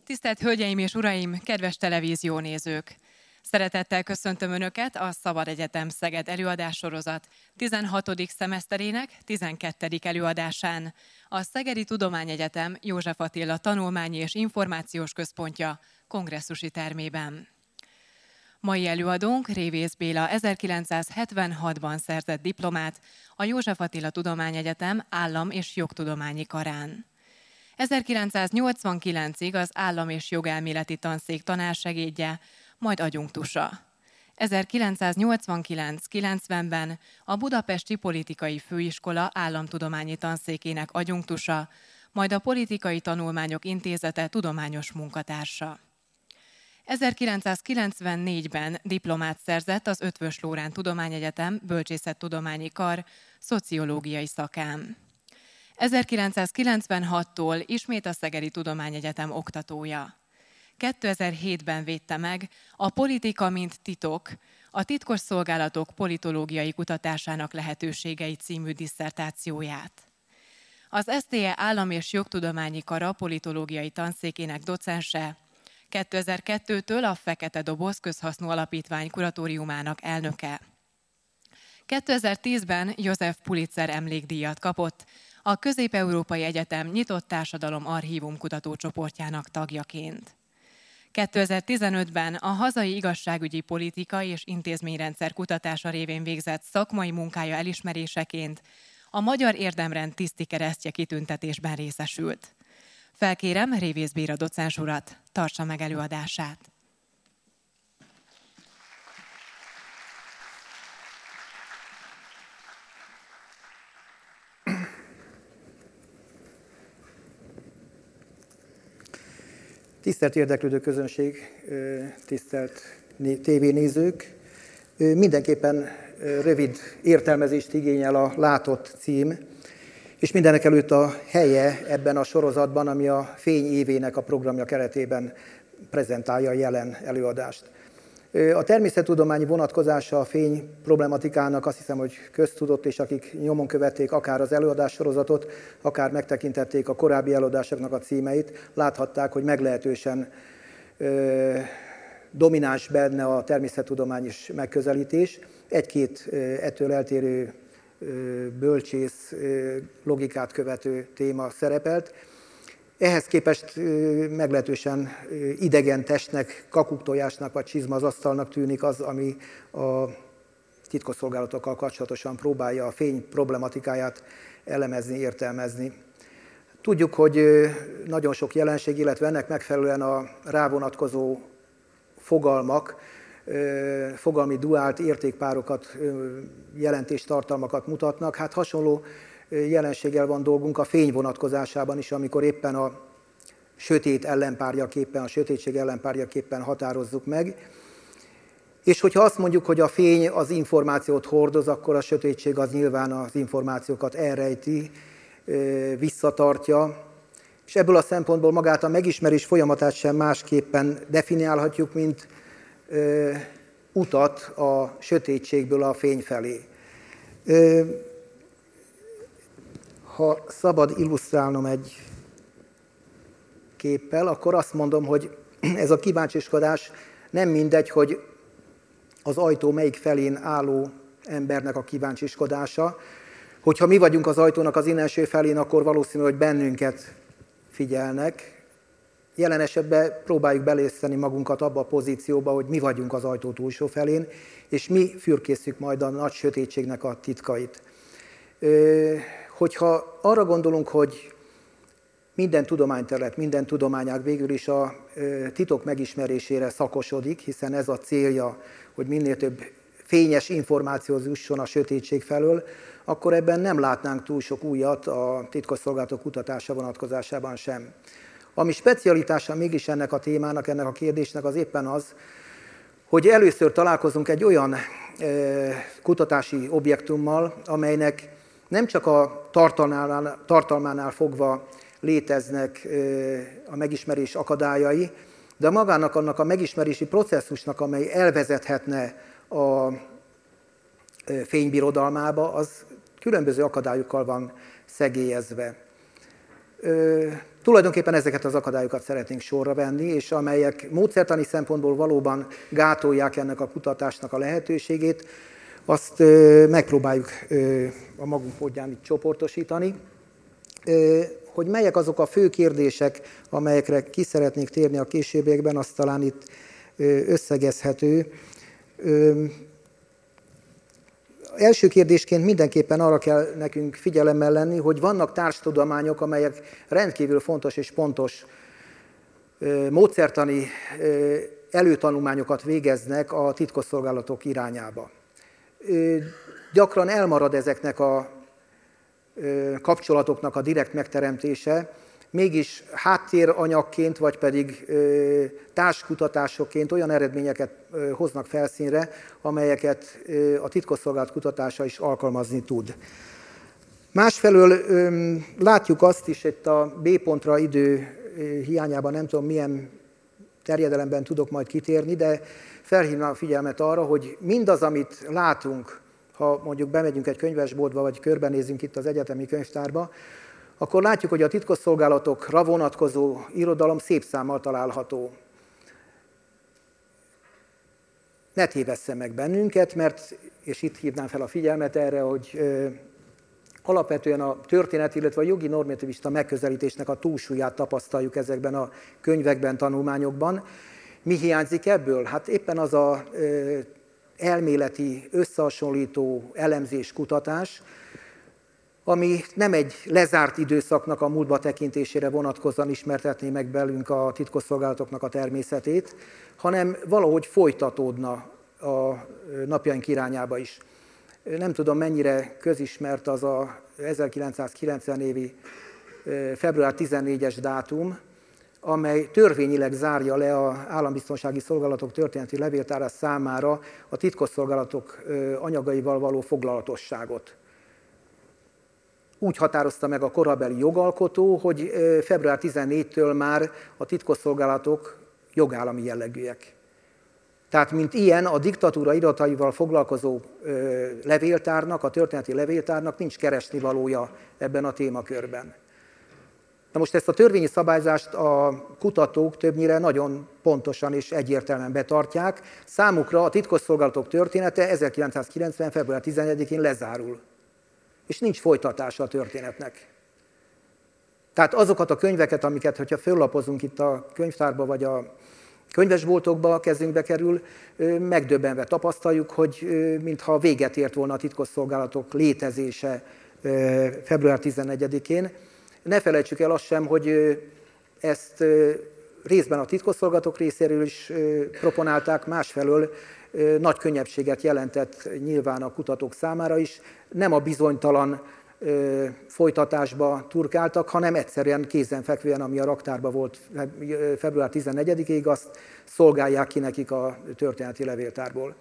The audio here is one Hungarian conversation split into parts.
Tisztelt Hölgyeim és Uraim, kedves televíziónézők! Szeretettel köszöntöm Önöket a Szabad Egyetem Szeged előadássorozat 16. szemeszterének 12. előadásán. A Szegedi Tudományegyetem József Attila Tanulmányi és Információs Központja kongresszusi termében. Mai előadónk Révész Béla 1976-ban szerzett diplomát a József Attila Tudományegyetem Állam- és Jogtudományi Karán. 1989-ig az Állam- és Jogelméleti Tanszék tanársegédje, majd adjunktusa. 1989-90-ben a Budapesti Politikai Főiskola Államtudományi Tanszékének adjunktusa, majd a Politikai Tanulmányok Intézete tudományos munkatársa. 1994-ben diplomát szerzett az Eötvös Loránd Tudományegyetem Bölcsészettudományi Kar szociológiai szakán. 1996-tól ismét a Szegedi Tudományegyetem oktatója. 2007-ben védte meg a Politika mint titok, a titkosszolgálatok politológiai kutatásának lehetőségei című disszertációját. Az SZTE Állam- és Jogtudományi Kara politológiai tanszékének docense, 2002-től a Fekete Doboz Közhasznú Alapítvány kuratóriumának elnöke. 2010-ben József Pulitzer emlékdíjat kapott, a Közép-Európai Egyetem Nyitott Társadalom Archívum kutatócsoportjának tagjaként. 2015-ben a hazai igazságügyi politika és intézményrendszer kutatása révén végzett szakmai munkája elismeréseként a Magyar Érdemrend tiszti keresztje kitüntetésben részesült. Felkérem Révész Béla docens urat, tartsa meg előadását. Tisztelt érdeklődő közönség, tisztelt tévénézők! Mindenképpen rövid értelmezést igényel a látott cím, és mindenekelőtt a helye ebben a sorozatban, ami a Fény évének a programja keretében prezentálja a jelen előadást. A természettudományi vonatkozása a fény problematikának azt hiszem, hogy köztudott, és akik nyomon követték akár az előadássorozatot, akár megtekintették a korábbi előadásoknak a címeit, láthatták, hogy meglehetősen domináns benne a természettudományos megközelítés. Egy-két ettől eltérő bölcsész logikát követő téma szerepelt. Ehhez képest meglehetősen idegen testnek, kakuktojásnak vagy csizmazasztalnak tűnik az, ami a titkosszolgálatokkal kapcsolatosan próbálja a fény problematikáját elemezni, értelmezni. Tudjuk, hogy nagyon sok jelenség, illetve ennek megfelelően a rávonatkozó fogalmak, fogalmi duált értékpárokat, jelentéstartalmakat mutatnak. Hát hasonló jelenséggel van dolgunk a fény vonatkozásában is, amikor éppen a sötét ellenpárjaképpen, a sötétség ellenpárjaképpen határozzuk meg. És hogyha azt mondjuk, hogy a fény az információt hordoz, akkor a sötétség az nyilván az információkat elrejti, visszatartja, és ebből a szempontból magát a megismerés folyamatát sem másképpen definiálhatjuk, mint utat a sötétségből a fény felé. Ha szabad illusztrálnom egy képpel, akkor azt mondom, hogy ez a kíváncsiskodás nem mindegy, hogy az ajtó melyik felén álló embernek a kíváncsiskodása. Hogyha mi vagyunk az ajtónak az innenső felén, akkor valószínű, hogy bennünket figyelnek. Jelen esetben próbáljuk belészteni magunkat abba a pozícióba, hogy mi vagyunk az ajtó túlsó felén, és mi fürkészünk majd a nagy sötétségnek a titkait. Hogyha arra gondolunk, hogy minden tudományterület, minden tudományág végül is a titok megismerésére szakosodik, hiszen ez a célja, hogy minél több fényes információhoz jusson a sötétség felől, akkor ebben nem látnánk túl sok újat a titkosszolgálatok kutatása vonatkozásában sem. Ami specialitása mégis ennek a témának, ennek a kérdésnek az éppen az, hogy először találkozunk egy olyan kutatási objektummal, amelynek nem csak a tartalmánál fogva léteznek a megismerés akadályai, de magának annak a megismerési processzusnak, amely elvezethetne a fénybirodalmába, az különböző akadályokkal van szegélyezve. Tulajdonképpen ezeket az akadályokat szeretnénk sorra venni, és amelyek módszertani szempontból valóban gátolják ennek a kutatásnak a lehetőségét, azt megpróbáljuk a magunk módján itt csoportosítani. Hogy melyek azok a fő kérdések, amelyekre ki szeretnék térni a későbbiekben, az talán itt összegezhető. Első kérdésként mindenképpen arra kell nekünk figyelemmel lenni, hogy vannak társtudományok, amelyek rendkívül fontos és pontos módszertani előtanulmányokat végeznek a titkosszolgálatok irányába. Gyakran elmarad ezeknek a kapcsolatoknak a direkt megteremtése, mégis háttéranyagként, vagy pedig társkutatásokként olyan eredményeket hoznak felszínre, amelyeket a titkosszolgálat kutatása is alkalmazni tud. Másfelől látjuk azt is, itt a B pontra idő hiányában nem tudom milyen terjedelemben tudok majd kitérni, de felhívnám a figyelmet arra, hogy mindaz, amit látunk, ha mondjuk bemegyünk egy könyvesboltba, vagy körbenézünk itt az egyetemi könyvtárba, akkor látjuk, hogy a titkosszolgálatokra vonatkozó irodalom szép számmal található. Ne tévesszen meg bennünket, mert, és itt hívnám fel a figyelmet erre, hogy alapvetően a történet, illetve a jogi normativista megközelítésnek a túlsúlyát tapasztaljuk ezekben a könyvekben, tanulmányokban. Mi hiányzik ebből? Hát éppen az a elméleti, összehasonlító elemzés, kutatás, ami nem egy lezárt időszaknak a múltba tekintésére vonatkozóan ismertetné meg belünk a titkosszolgálatoknak a természetét, hanem valahogy folytatódna a napjaink irányába is. Nem tudom, mennyire közismert az a 1990 évi február 14-es dátum, amely törvényileg zárja le az állambiztonsági szolgálatok történeti levéltára számára a titkosszolgálatok anyagaival való foglalatosságot. Úgy határozta meg a korabeli jogalkotó, hogy február 14-től már a titkosszolgálatok jogállami jellegűek. Tehát, mint ilyen, a diktatúra irataival foglalkozó levéltárnak, a történeti levéltárnak nincs keresnivalója ebben a témakörben. Na most ezt a törvényi szabályzást a kutatók többnyire nagyon pontosan és egyértelműen betartják. Számukra a titkosszolgálatok története 1990. február 11-én lezárul, és nincs folytatása a történetnek. Tehát azokat a könyveket, amiket, hogyha föllapozunk itt a könyvtárba vagy a könyvesboltokba, kezünkbe kerül, megdöbbenve tapasztaljuk, hogy mintha véget ért volna a titkosszolgálatok létezése február 14-én. Ne felejtsük el azt sem, hogy ezt részben a titkosszolgálatok részéről is proponálták, másfelől nagy könnyebbséget jelentett nyilván a kutatók számára is. Nem a bizonytalan folytatásba turkáltak, hanem egyszerűen kézenfekvően, ami a raktárban volt február 14-ig, azt szolgálják ki nekik a történeti levéltárból.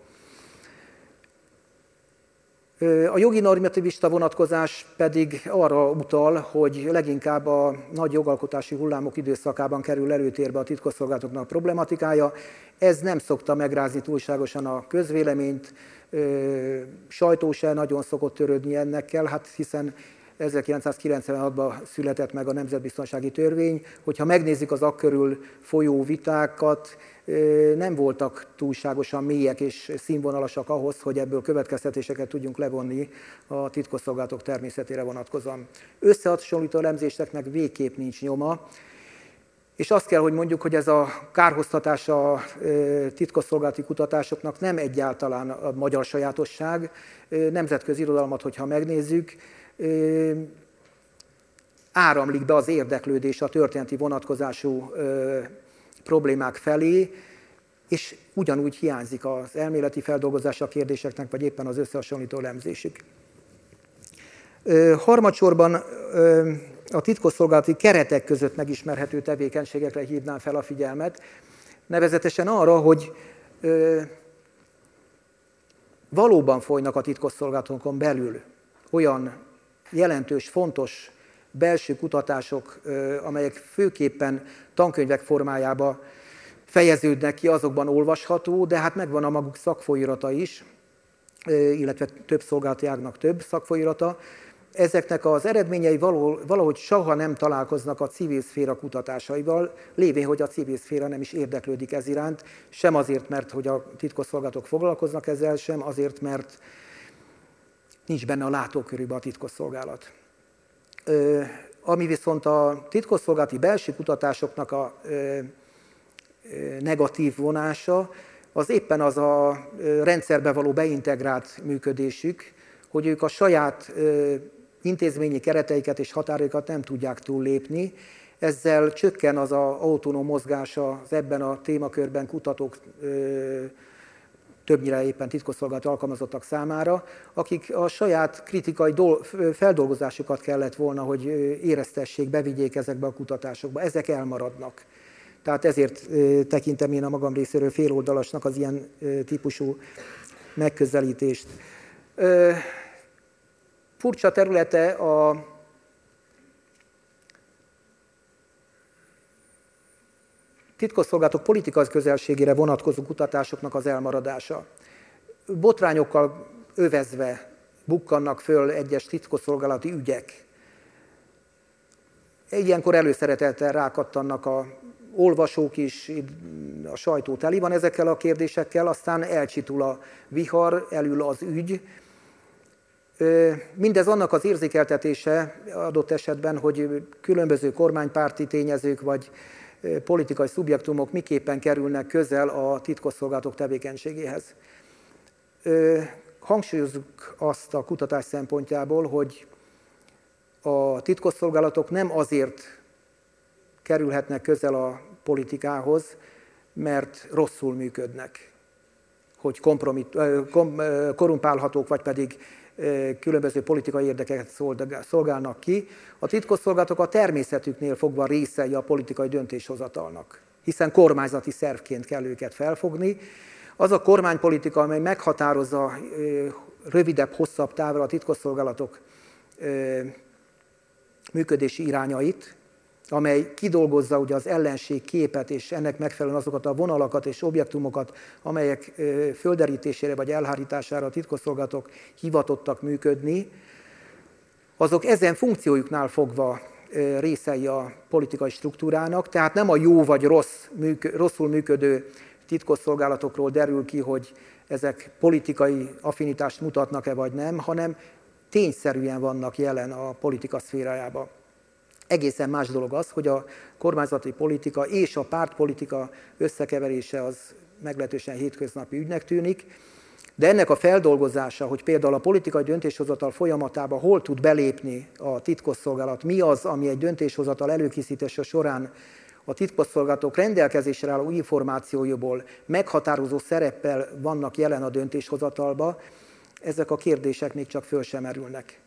A jogi normativista vonatkozás pedig arra utal, hogy leginkább a nagy jogalkotási hullámok időszakában kerül előtérbe a titkosszolgálatoknak a problematikája. Ez nem szokta megrázni túlságosan a közvéleményt, sajtó se nagyon szokott törődni ennekkel, hát hiszen 1996-ban született meg a Nemzetbiztonsági Törvény, hogyha megnézzük az akkörül folyó vitákat, nem voltak túlságosan mélyek és színvonalasak ahhoz, hogy ebből következtetéseket tudjunk levonni a titkosszolgálatok természetére vonatkozóan. Összehasonlító elemzéseknek végképp nincs nyoma, és azt kell, hogy mondjuk, hogy ez a kárhoztatás a titkosszolgálati kutatásoknak nem egyáltalán a magyar sajátosság. Nemzetközi irodalmat, hogyha megnézzük, áramlik be az érdeklődés a történeti vonatkozású problémák felé, és ugyanúgy hiányzik az elméleti feldolgozása a kérdéseknek, vagy éppen az összehasonlító elemzésük. Harmadsorban a titkosszolgálati keretek között megismerhető tevékenységekre hívnám fel a figyelmet, nevezetesen arra, hogy valóban folynak a titkosszolgálatokon belül olyan jelentős, fontos belső kutatások, amelyek főképpen tankönyvek formájába fejeződnek ki, azokban olvasható, de hát megvan a maguk szakfolyirata is, illetve több szolgálati ágnak több szakfolyirata, ezeknek az eredményei valahogy soha nem találkoznak a civil szféra kutatásaival, lévén, hogy a civil szféra nem is érdeklődik ez iránt, sem azért, mert hogy a titkosszolgálatok foglalkoznak ezzel, sem azért, mert nincs benne a látókörűben a titkosszolgálat. Ami viszont a titkosszolgálati belső kutatásoknak a negatív vonása, az éppen az a rendszerbe való beintegrált működésük, hogy ők a saját intézményi kereteiket és határaikat nem tudják túllépni. Ezzel csökken az az autonóm mozgása az ebben a témakörben kutatók, többnyire éppen titkosszolgálati alkalmazottak számára, akik a saját kritikai feldolgozásukat kellett volna, hogy éreztessék, bevigyék ezekbe a kutatásokba. Ezek elmaradnak. Tehát ezért tekintem én a magam részéről féloldalasnak az ilyen típusú megközelítést. Furcsa területe a titkosszolgálatok politikai közelségére vonatkozó kutatásoknak az elmaradása. Botrányokkal övezve bukkannak föl egyes titkosszolgálati ügyek. Ilyenkor előszeretettel rákattannak a olvasók is, a sajtó teli van ezekkel a kérdésekkel, aztán elcsitul a vihar, elül az ügy. Mindez annak az érzékeltetése adott esetben, hogy különböző kormánypárti tényezők vagy politikai szubjektumok miképpen kerülnek közel a titkosszolgálatok tevékenységéhez. Hangsúlyozzuk azt a kutatás szempontjából, hogy a titkosszolgálatok nem azért kerülhetnek közel a politikához, mert rosszul működnek, hogy korrumpálhatók, vagy pedig különböző politikai érdekeket szolgálnak ki. A titkosszolgálatok a természetüknél fogva részei a politikai döntéshozatalnak, hiszen kormányzati szervként kell őket felfogni. Az a kormánypolitika, amely meghatározza rövidebb, hosszabb távra a titkosszolgálatok működési irányait, amely kidolgozza ugye az ellenség képet, és ennek megfelelően azokat a vonalakat és objektumokat, amelyek földerítésére vagy elhárítására a titkosszolgálatok hivatottak működni, azok ezen funkciójuknál fogva részei a politikai struktúrának, tehát nem a jó vagy rosszul működő titkosszolgálatokról derül ki, hogy ezek politikai affinitást mutatnak-e vagy nem, hanem tényszerűen vannak jelen a politika szférájában. Egészen más dolog az, hogy a kormányzati politika és a pártpolitika összekeverése az meglehetősen hétköznapi ügynek tűnik, de ennek a feldolgozása, hogy például a politikai döntéshozatal folyamatába hol tud belépni a titkosszolgálat, mi az, ami egy döntéshozatal előkészítése során a titkosszolgálatok rendelkezésre álló információiból meghatározó szereppel vannak jelen a döntéshozatalba, ezek a kérdések még csak föl sem merülnek.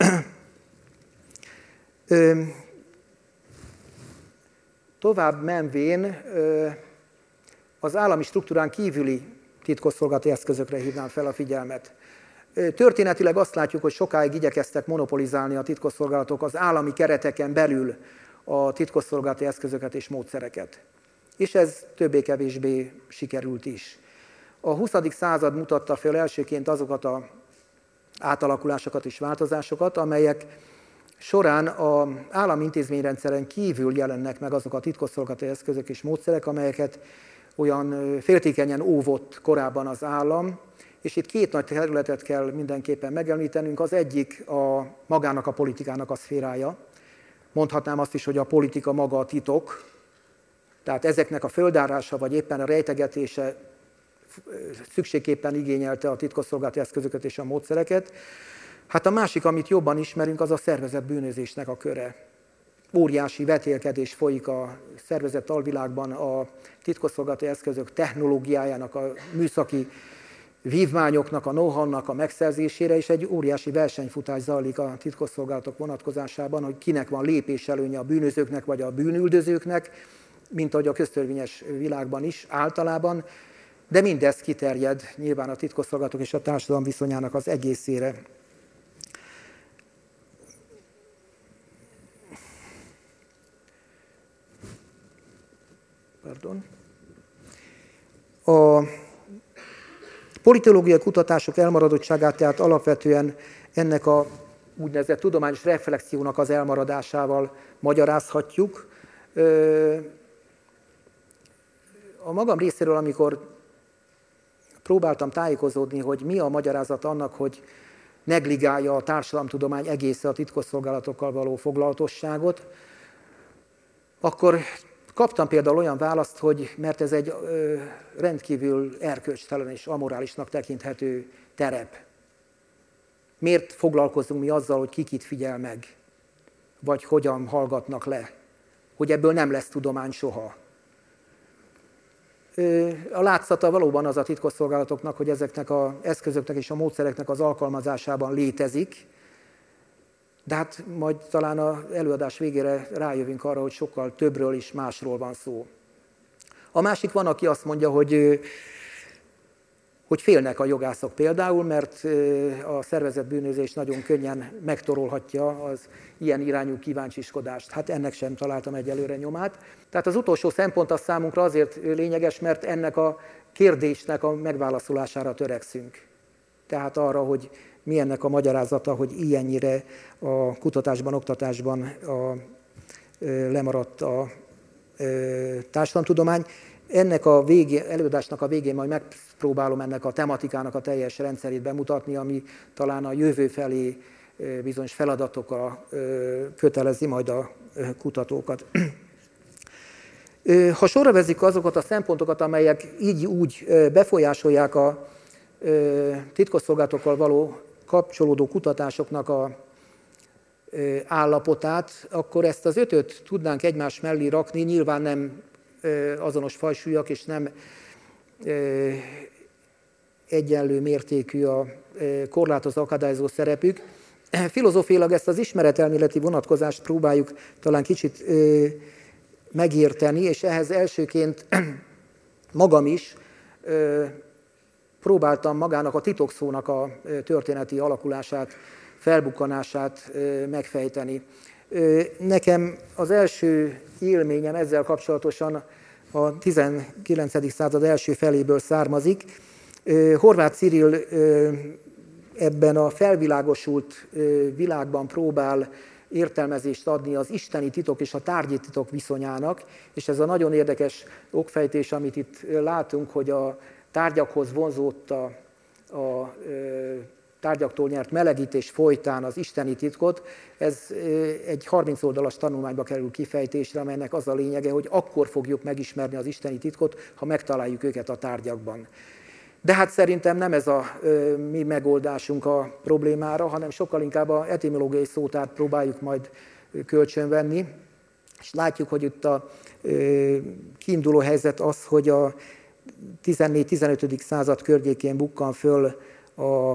Tovább menvén az állami struktúrán kívüli titkosszolgálati eszközökre hívnám fel a figyelmet. Történetileg azt látjuk, hogy sokáig igyekeztek monopolizálni a titkosszolgálatok az állami kereteken belül a titkosszolgálati eszközöket és módszereket. És ez többé-kevésbé sikerült is. A 20. század mutatta fel elsőként azokat az átalakulásokat és változásokat, amelyek során az állami intézményrendszeren kívül jelennek meg azok a titkosszolgálati eszközök és módszerek, amelyeket olyan féltékenyen óvott korábban az állam, és itt két nagy területet kell mindenképpen megemlítenünk. Az egyik magának a politikának a szférája. Mondhatnám azt is, hogy a politika maga a titok, tehát ezeknek a földárása vagy éppen a rejtegetése szükségképpen igényelte a titkosszolgálati eszközöket és a módszereket. Hát a másik, amit jobban ismerünk, az a szervezett bűnözésnek a köre. Óriási vetélkedés folyik a szervezett alvilágban a titkosszolgálati eszközök technológiájának, a műszaki vívmányoknak, a know-how-nak a megszerzésére, és egy óriási versenyfutás zajlik a titkosszolgálatok vonatkozásában, hogy kinek van lépéselőnye, a bűnözőknek vagy a bűnüldözőknek, mint ahogy a köztörvényes világban is általában, de mindez kiterjed nyilván a titkosszolgálatok és a társadalom viszonyának az egészére. A politológiai kutatások elmaradottságát tehát alapvetően ennek a úgynevezett tudományos reflexiónak az elmaradásával magyarázhatjuk. A magam részéről, amikor próbáltam tájékozódni, hogy mi a magyarázat annak, hogy negligálja a társadalomtudomány egésze a titkosszolgálatokkal való foglalatosságot, akkor kaptam például olyan választ, hogy mert ez egy rendkívül erkölcstelen és amorálisnak tekinthető terep. Miért foglalkozunk mi azzal, hogy kit figyel meg, vagy hogyan hallgatnak le, hogy ebből nem lesz tudomány soha. A látszata valóban az a titkosszolgálatoknak, hogy ezeknek az eszközöknek és a módszereknek az alkalmazásában létezik, de hát majd talán az előadás végére rájövünk arra, hogy sokkal többről is másról van szó. A másik van, aki azt mondja, hogy félnek a jogászok például, mert a szervezett bűnözés nagyon könnyen megtorolhatja az ilyen irányú kíváncsiskodást. Hát ennek sem találtam egyelőre nyomát. Tehát az utolsó szempont az számunkra azért lényeges, mert ennek a kérdésnek a megválaszolására törekszünk. Tehát arra, hogy mi ennek a magyarázata, hogy ilyennyire a kutatásban, oktatásban lemaradt a társadalomtudomány. Ennek a előadásnak a végén majd megpróbálom ennek a tematikának a teljes rendszerét bemutatni, ami talán a jövő felé bizonyos feladatokkal kötelezi majd a kutatókat. Ha sorra vezzük azokat a szempontokat, amelyek így úgy befolyásolják a titkosszolgálatokkal való kapcsolódó kutatásoknak a állapotát, akkor ezt az ötöt tudnánk egymás mellé rakni, nyilván nem azonos fajsúlyak, és nem egyenlő mértékű a korlátozó, akadályozó szerepük. Filozófiailag ezt az ismeretelméleti vonatkozást próbáljuk talán kicsit megérteni, és ehhez elsőként magam is próbáltam magának a titokszónak a történeti alakulását, felbukkanását megfejteni. Nekem az első élményem ezzel kapcsolatosan a 19. század első feléből származik. Horváth Cirill ebben a felvilágosult világban próbál értelmezést adni az isteni titok és a tárgyi titok viszonyának, és ez a nagyon érdekes okfejtés, amit itt látunk, hogy a tárgyakhoz vonzódott a tárgyaktól nyert melegítés folytán az isteni titkot, ez egy 30 oldalas tanulmányba kerül kifejtésre, amelynek az a lényege, hogy akkor fogjuk megismerni az isteni titkot, ha megtaláljuk őket a tárgyakban. De hát szerintem nem ez a mi megoldásunk a problémára, hanem sokkal inkább az etimológiai szótárt próbáljuk majd kölcsönvenni. És látjuk, hogy itt a kiinduló helyzet az, hogy a 14-15. század környékén bukkan föl a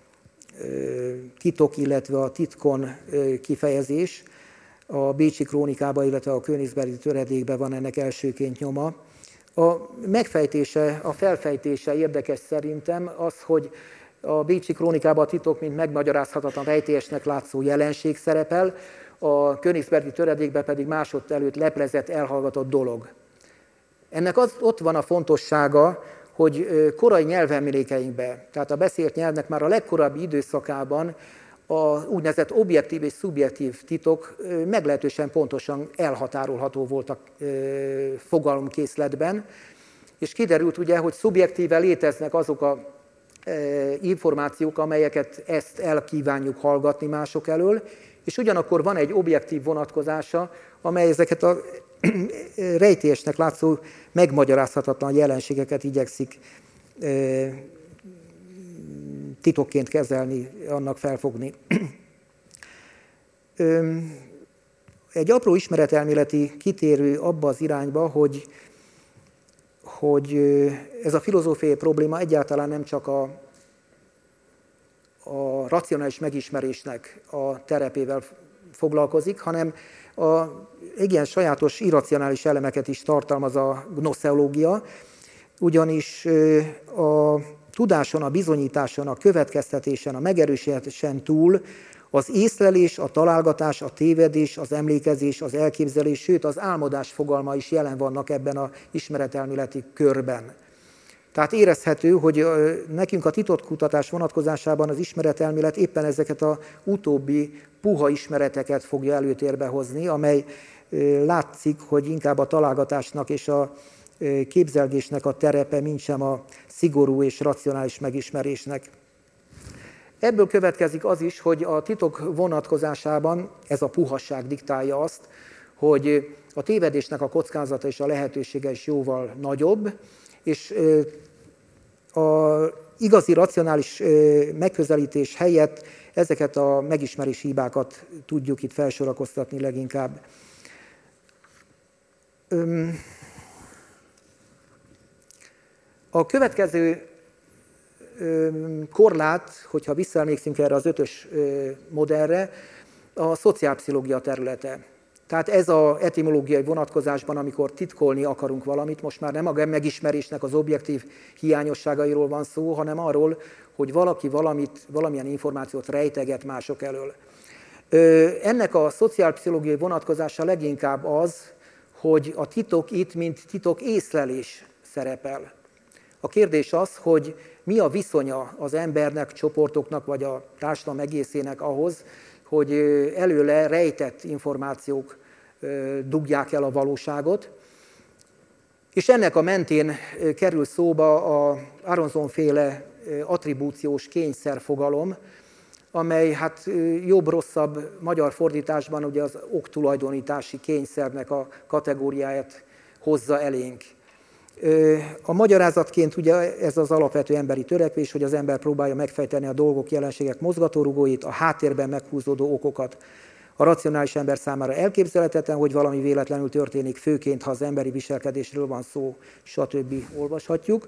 titok, illetve a titkon kifejezés. A Bécsi Krónikában, illetve a Königsbergi töredékben van ennek elsőként nyoma. A megfejtése, a felfejtése érdekes szerintem az, hogy a Bécsi Krónikában a titok, mint megmagyarázhatatlan rejtélyesnek látszó jelenség szerepel, a Königsbergi töredékben pedig másodtelőtt leplezett, elhallgatott dolog. Ennek ott van a fontossága, hogy korai nyelvemlékeinkben, tehát a beszélt nyelvnek már a legkorábbi időszakában a úgynevezett objektív és szubjektív titok meglehetősen pontosan elhatárolható voltak fogalomkészletben, és kiderült ugye, hogy szubjektíve léteznek azok az információk, amelyeket ezt elkívánjuk hallgatni mások elől, és ugyanakkor van egy objektív vonatkozása, amely ezeket a rejtélyesnek látszó, megmagyarázhatatlan jelenségeket igyekszik titokként kezelni, annak felfogni. Egy apró ismeretelméleti kitérő abba az irányba, hogy ez a filozófiai probléma egyáltalán nem csak a racionális megismerésnek a terepével foglalkozik, hanem igen sajátos irracionális elemeket is tartalmaz a gnoszeológia, ugyanis a tudáson, a bizonyításon, a következtetésen, a megerősítésen túl az észlelés, a találgatás, a tévedés, az emlékezés, az elképzelés, sőt az álmodás fogalma is jelen vannak ebben az ismeretelméleti körben. Tehát érezhető, hogy nekünk a titokkutatás vonatkozásában az ismeretelmélet éppen ezeket az utóbbi puha ismereteket fogja előtérbe hozni, amely látszik, hogy inkább a találgatásnak és a képzelgésnek a terepe, mintsem a szigorú és racionális megismerésnek. Ebből következik az is, hogy a titok vonatkozásában ez a puhasság diktálja azt, hogy a tévedésnek a kockázata és a lehetősége is jóval nagyobb, és a igazi racionális megközelítés helyett ezeket a megismerési hibákat tudjuk itt felsorakoztatni leginkább. A következő korlát, hogyha visszaemlékszünk erre az 5-ös modellre, a szociálpszichológia területe. Tehát ez az etimológiai vonatkozásban, amikor titkolni akarunk valamit, most már nem a megismerésnek az objektív hiányosságairól van szó, hanem arról, hogy valaki valamilyen információt rejteget mások elől. Ennek a szociálpszichológiai vonatkozása leginkább az, hogy a titok itt, mint titok észlelés szerepel. A kérdés az, hogy mi a viszonya az embernek, csoportoknak, vagy a társadalom egészének ahhoz, hogy előle rejtett információk dugják el a valóságot. És ennek a mentén kerül szóba a Aronson-féle attribúciós kényszerfogalom, amely hát jobb-rosszabb magyar fordításban ugye az oktulajdonítási kényszernek a kategóriáját hozza elénk. A magyarázatként ugye ez az alapvető emberi törekvés, hogy az ember próbálja megfejteni a dolgok, jelenségek mozgatórugóit, a háttérben meghúzódó okokat. A racionális ember számára elképzelhetetlen, hogy valami véletlenül történik, főként, ha az emberi viselkedésről van szó, stb. Olvashatjuk.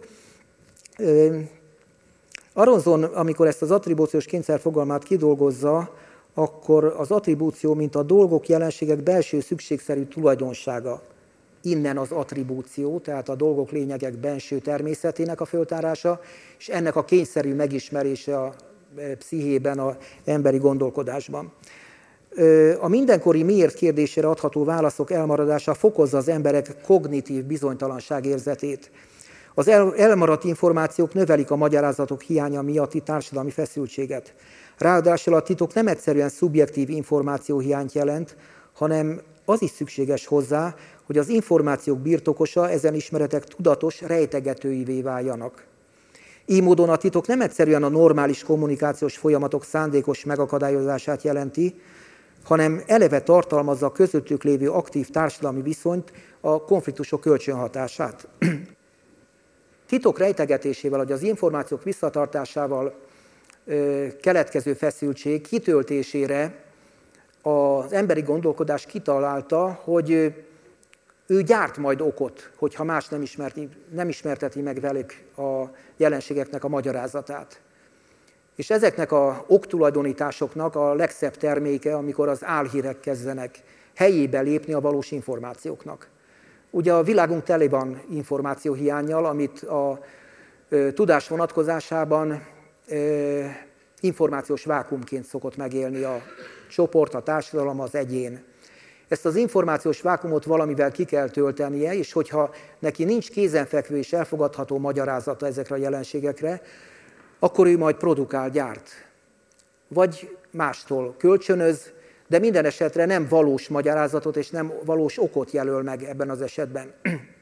Aronson, amikor ezt az attribúciós kényszer fogalmát kidolgozza, akkor az attribúció, mint a dolgok, jelenségek belső szükségszerű tulajdonsága. Innen az attribúció, tehát a dolgok, lényegek benső természetének a föltárása, és ennek a kényszerű megismerése a pszichében, az emberi gondolkodásban. A mindenkori miért kérdésére adható válaszok elmaradása fokozza az emberek kognitív bizonytalanság érzetét. Az elmaradt információk növelik a magyarázatok hiánya miatti társadalmi feszültséget. Ráadásul a titok nem egyszerűen szubjektív információhiányt jelent, hanem az is szükséges hozzá, hogy az információk birtokosa ezen ismeretek tudatos rejtegetőivé váljanak. Így módon a titok nem egyszerűen a normális kommunikációs folyamatok szándékos megakadályozását jelenti, hanem eleve tartalmazza a közöttük lévő aktív társadalmi viszonyt, a konfliktusok kölcsönhatását. Titok rejtegetésével, vagy az információk visszatartásával keletkező feszültség kitöltésére az emberi gondolkodás kitalálta, hogy ő gyárt majd okot, hogyha más nem ismerteti meg velük a jelenségeknek a magyarázatát. És ezeknek a oktulajdonításoknak a legszebb terméke, amikor az álhírek kezdenek helyébe lépni a valós információknak. Ugye a világunk tele van információhiánnyal, amit a tudás vonatkozásában információs vákuumként szokott megélni a csoport, a társadalom, az egyén. Ezt az információs vákuumot valamivel ki kell töltenie, és hogyha neki nincs kézenfekvő és elfogadható magyarázata ezekre a jelenségekre, akkor ő majd produkál, gyárt. Vagy mástól kölcsönöz, de minden esetre nem valós magyarázatot és nem valós okot jelöl meg ebben az esetben.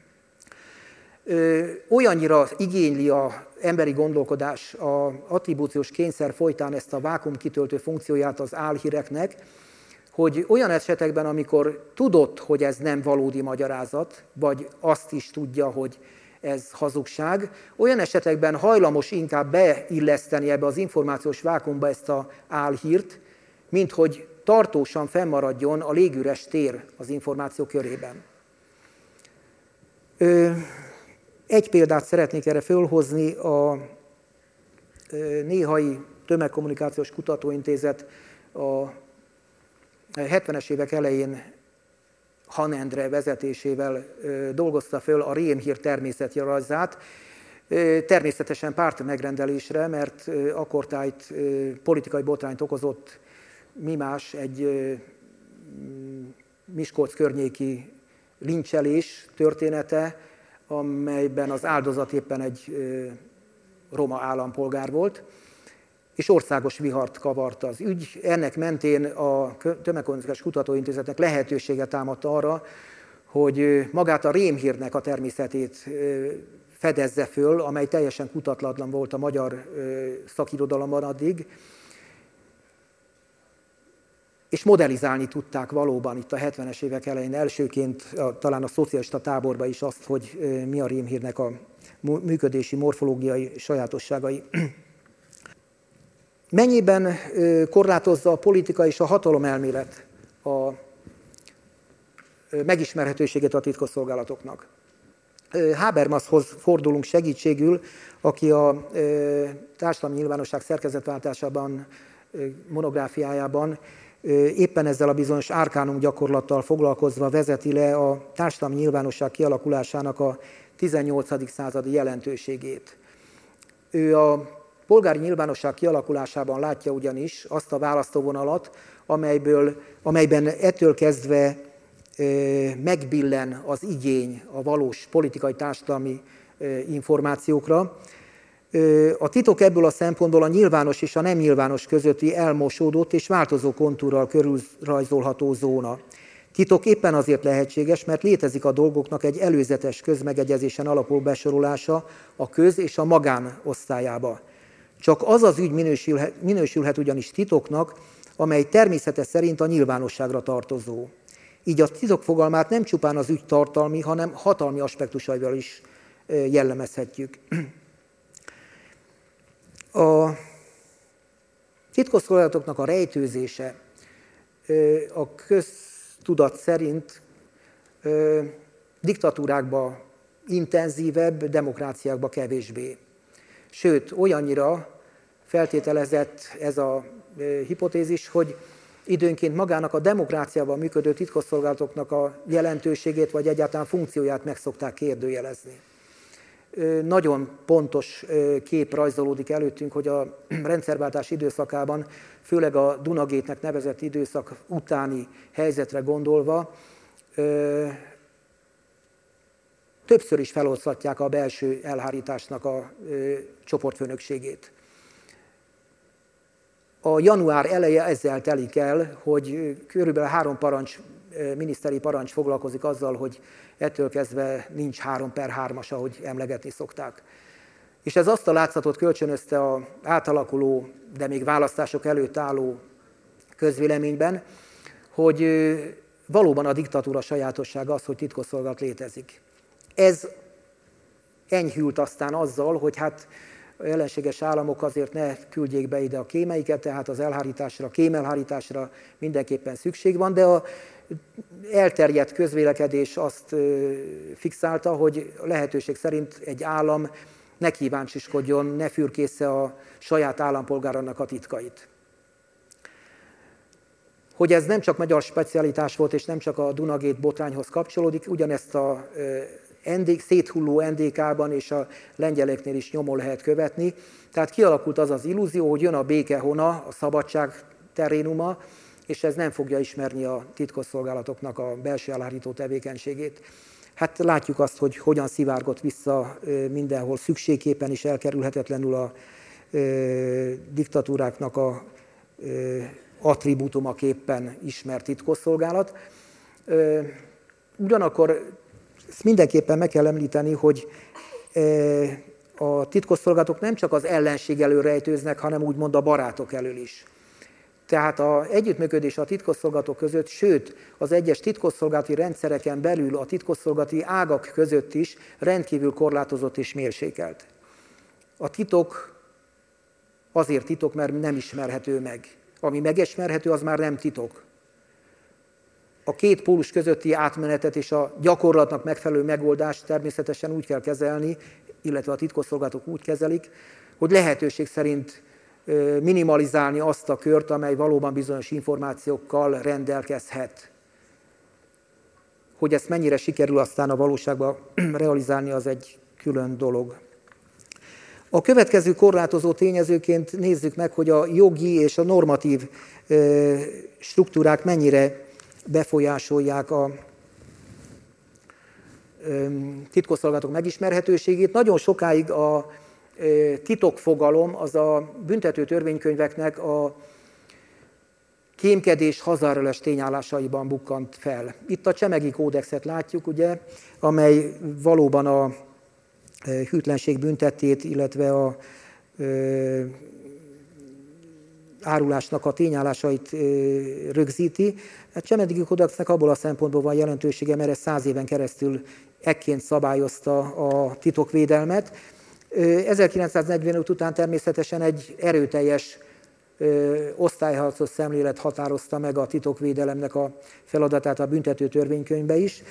Olyannyira igényli az emberi gondolkodás az attribúciós kényszer folytán ezt a vákuum kitöltő funkcióját az álhíreknek, hogy olyan esetekben, amikor tudott, hogy ez nem valódi magyarázat, vagy azt is tudja, hogy ez hazugság, olyan esetekben hajlamos inkább beilleszteni ebbe az információs vákuumba ezt az álhírt, mint hogy tartósan fennmaradjon a légüres tér az információ körében. Egy példát szeretnék erre fölhozni, a Néhai Tömegkommunikációs Kutatóintézet a 70-es évek elején Han Endre vezetésével dolgozta föl a rémhír természetjelenetet, természetesen párt megrendelésre, mert akkortájt politikai botrányt okozott mi más egy Miskolc környéki lincselés története, amelyben az áldozat éppen egy roma állampolgár volt, és országos vihart kavart az ügy. Ennek mentén a Tömegkommunikációs Kutatóintézetnek lehetőséget támadt arra, hogy magát a rémhírnek a természetét fedezze föl, amely teljesen kutatlatlan volt a magyar szakirodalomban addig, és modellizálni tudták valóban itt a 70-es évek elején elsőként, talán a szocialista táborban is azt, hogy mi a rémhírnek a működési, morfológiai sajátosságai. Mennyiben korlátozza a politika és a hatalomelmélet a megismerhetőséget a titkosszolgálatoknak? Habermashoz fordulunk segítségül, aki a társadalmi nyilvánosság szerkezetváltásában, monográfiájában éppen ezzel a bizonyos árkánum gyakorlattal foglalkozva vezeti le a társadalmi nyilvánosság kialakulásának a 18. századi jelentőségét. Ő a polgári nyilvánosság kialakulásában látja ugyanis azt a választóvonalat, amelyben ettől kezdve megbillen az igény a valós politikai társadalmi információkra. A titok ebből a szempontból a nyilvános és a nem nyilvános közötti elmosódott és változó kontúrral körülrajzolható zóna. Titok éppen azért lehetséges, mert létezik a dolgoknak egy előzetes közmegegyezésen alapuló besorolása a köz- és a magán osztályába. Csak az az ügy minősülhet ugyanis titoknak, amely természete szerint a nyilvánosságra tartozó. Így a titok fogalmát nem csupán az ügy tartalmi, hanem hatalmi aspektusaival is jellemezhetjük. A titkosszolgálatoknak a rejtőzése a köztudat szerint diktatúrákban intenzívebb, demokráciákban kevésbé. Sőt, olyannyira feltételezett ez a hipotézis, hogy időnként magának a demokráciában működő titkosszolgálatoknak a jelentőségét vagy egyáltalán funkcióját meg szokták kérdőjelezni. Nagyon pontos kép rajzolódik előttünk, hogy a rendszerváltás időszakában, főleg a Dunagétnek nevezett időszak utáni helyzetre gondolva, többször is feloszlatják a belső elhárításnak a csoportfőnökségét. A január eleje ezzel telik el, hogy körülbelül 3 miniszteri parancs foglalkozik azzal, hogy ettől kezdve nincs 3/3-as, ahogy emlegetni szokták. És ez azt a látszatot kölcsönözte az átalakuló, de még választások előtt álló közvéleményben, hogy valóban a diktatúra sajátossága az, hogy titkosszolgálat létezik. Ez enyhült aztán azzal, hogy hát a ellenséges államok azért ne küldjék be ide a kémeiket, tehát az elhárításra, kémelhárításra mindenképpen szükség van, de a elterjedt közvélekedés azt fixálta, hogy lehetőség szerint egy állam ne kíváncsiskodjon, ne fürkészze a saját állampolgárának a titkait. Hogy ez nem csak magyar specialitás volt, és nem csak a Dunagét botrányhoz kapcsolódik, ugyanezt a széthulló NDK-ban és a lengyeleknél is nyomon lehet követni. Tehát kialakult az az illúzió, hogy jön a béke hona, a szabadság terénuma, és ez nem fogja ismerni a titkosszolgálatoknak a belső elhárító tevékenységét. Hát látjuk azt, hogy hogyan szivárgott vissza mindenhol szükségképpen is elkerülhetetlenül a diktatúráknak a attribútumaképpen ismert titkosszolgálat. Ugyanakkor ezt mindenképpen meg kell említeni, hogy a titkosszolgálatok nem csak az ellenség elől rejtőznek, hanem úgymond a barátok elől is. Tehát az együttműködés a titkosszolgálatok között, sőt, az egyes titkosszolgálati rendszereken belül a titkosszolgálati ágak között is rendkívül korlátozott és mérsékelt. A titok azért titok, mert nem ismerhető meg. Ami megismerhető, az már nem titok. A két pólus közötti átmenetet és a gyakorlatnak megfelelő megoldást természetesen úgy kell kezelni, illetve a titkosszolgálatok úgy kezelik, hogy lehetőség szerint minimalizálni azt a kört, amely valóban bizonyos információkkal rendelkezhet. Hogy ezt mennyire sikerül aztán a valóságban realizálni, az egy külön dolog. A következő korlátozó tényezőként nézzük meg, hogy a jogi és a normatív struktúrák mennyire befolyásolják titkosszolgálatok megismerhetőségét. Nagyon sokáig a titokfogalom az a büntető törvénykönyveknek a kémkedés hazáröles tényállásaiban bukkant fel. Itt a Csemegi kódexet látjuk, ugye, amely valóban a hűtlenség büntettét, illetve a árulásnak a tényállásait rögzíti. A Csemegi kódexnek abból a szempontból van jelentősége, mert ez 100 éven keresztül ekként szabályozta a titokvédelmet. 1945 után természetesen egy erőteljes osztályharcos szemlélet határozta meg a titokvédelemnek a feladatát a büntető törvénykönyvbe is.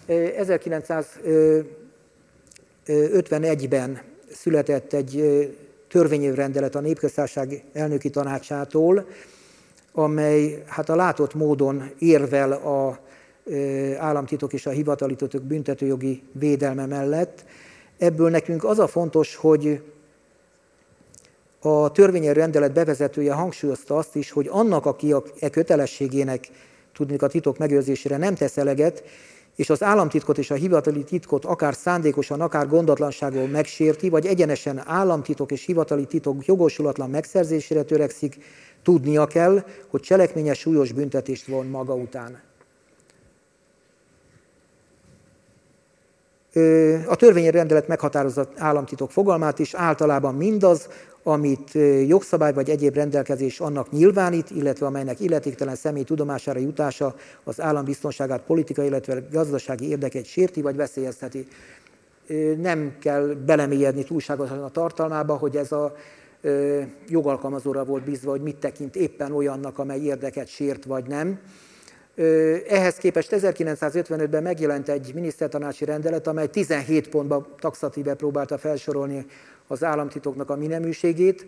1951-ben született egy törvényrendelet a Népköztársaság elnöki tanácsától, amely hát a látott módon érvel az államtitok és a hivatali titok büntetőjogi védelme mellett. Ebből nekünk az a fontos, hogy a törvényrendelet bevezetője hangsúlyozta azt is, hogy annak, aki kötelességének tudnék a titok megőrzésére nem tesz eleget, és az államtitkot és a hivatali titkot akár szándékosan, akár gondatlanságból megsérti, vagy egyenesen államtitok és hivatali titok jogosulatlan megszerzésére törekszik, tudnia kell, hogy cselekménye súlyos büntetést von maga után. A törvényrendelet meghatározza államtitok fogalmát is, általában mindaz, amit jogszabály vagy egyéb rendelkezés annak nyilvánít, illetve amelynek illetéktelen személy tudomására jutása az állam biztonságát, politikai, illetve gazdasági érdekeit sérti vagy veszélyezteti. Nem kell belemélyedni túlságosan a tartalmába, hogy ez a jogalkalmazóra volt bízva, hogy mit tekint éppen olyannak, amely érdeket sért vagy nem. Ehhez képest 1955-ben megjelent egy minisztertanácsi rendelet, amely 17 pontban taxatíve próbálta felsorolni az államtitoknak a mineműségét.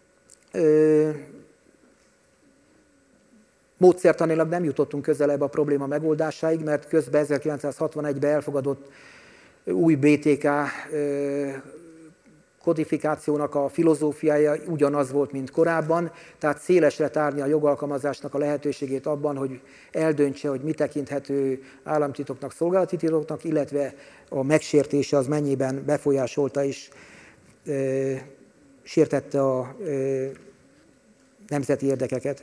Módszertanilag nem jutottunk közelebb a probléma megoldásáig, mert közben 1961-ben elfogadott új BTK kodifikációnak a filozófiája ugyanaz volt, mint korábban, tehát szélesre tárni a jogalkalmazásnak a lehetőségét abban, hogy eldöntse, hogy mi tekinthető államtitoknak, szolgálati titoknak, illetve a megsértése az mennyiben befolyásolta és sértette a nemzeti érdekeket.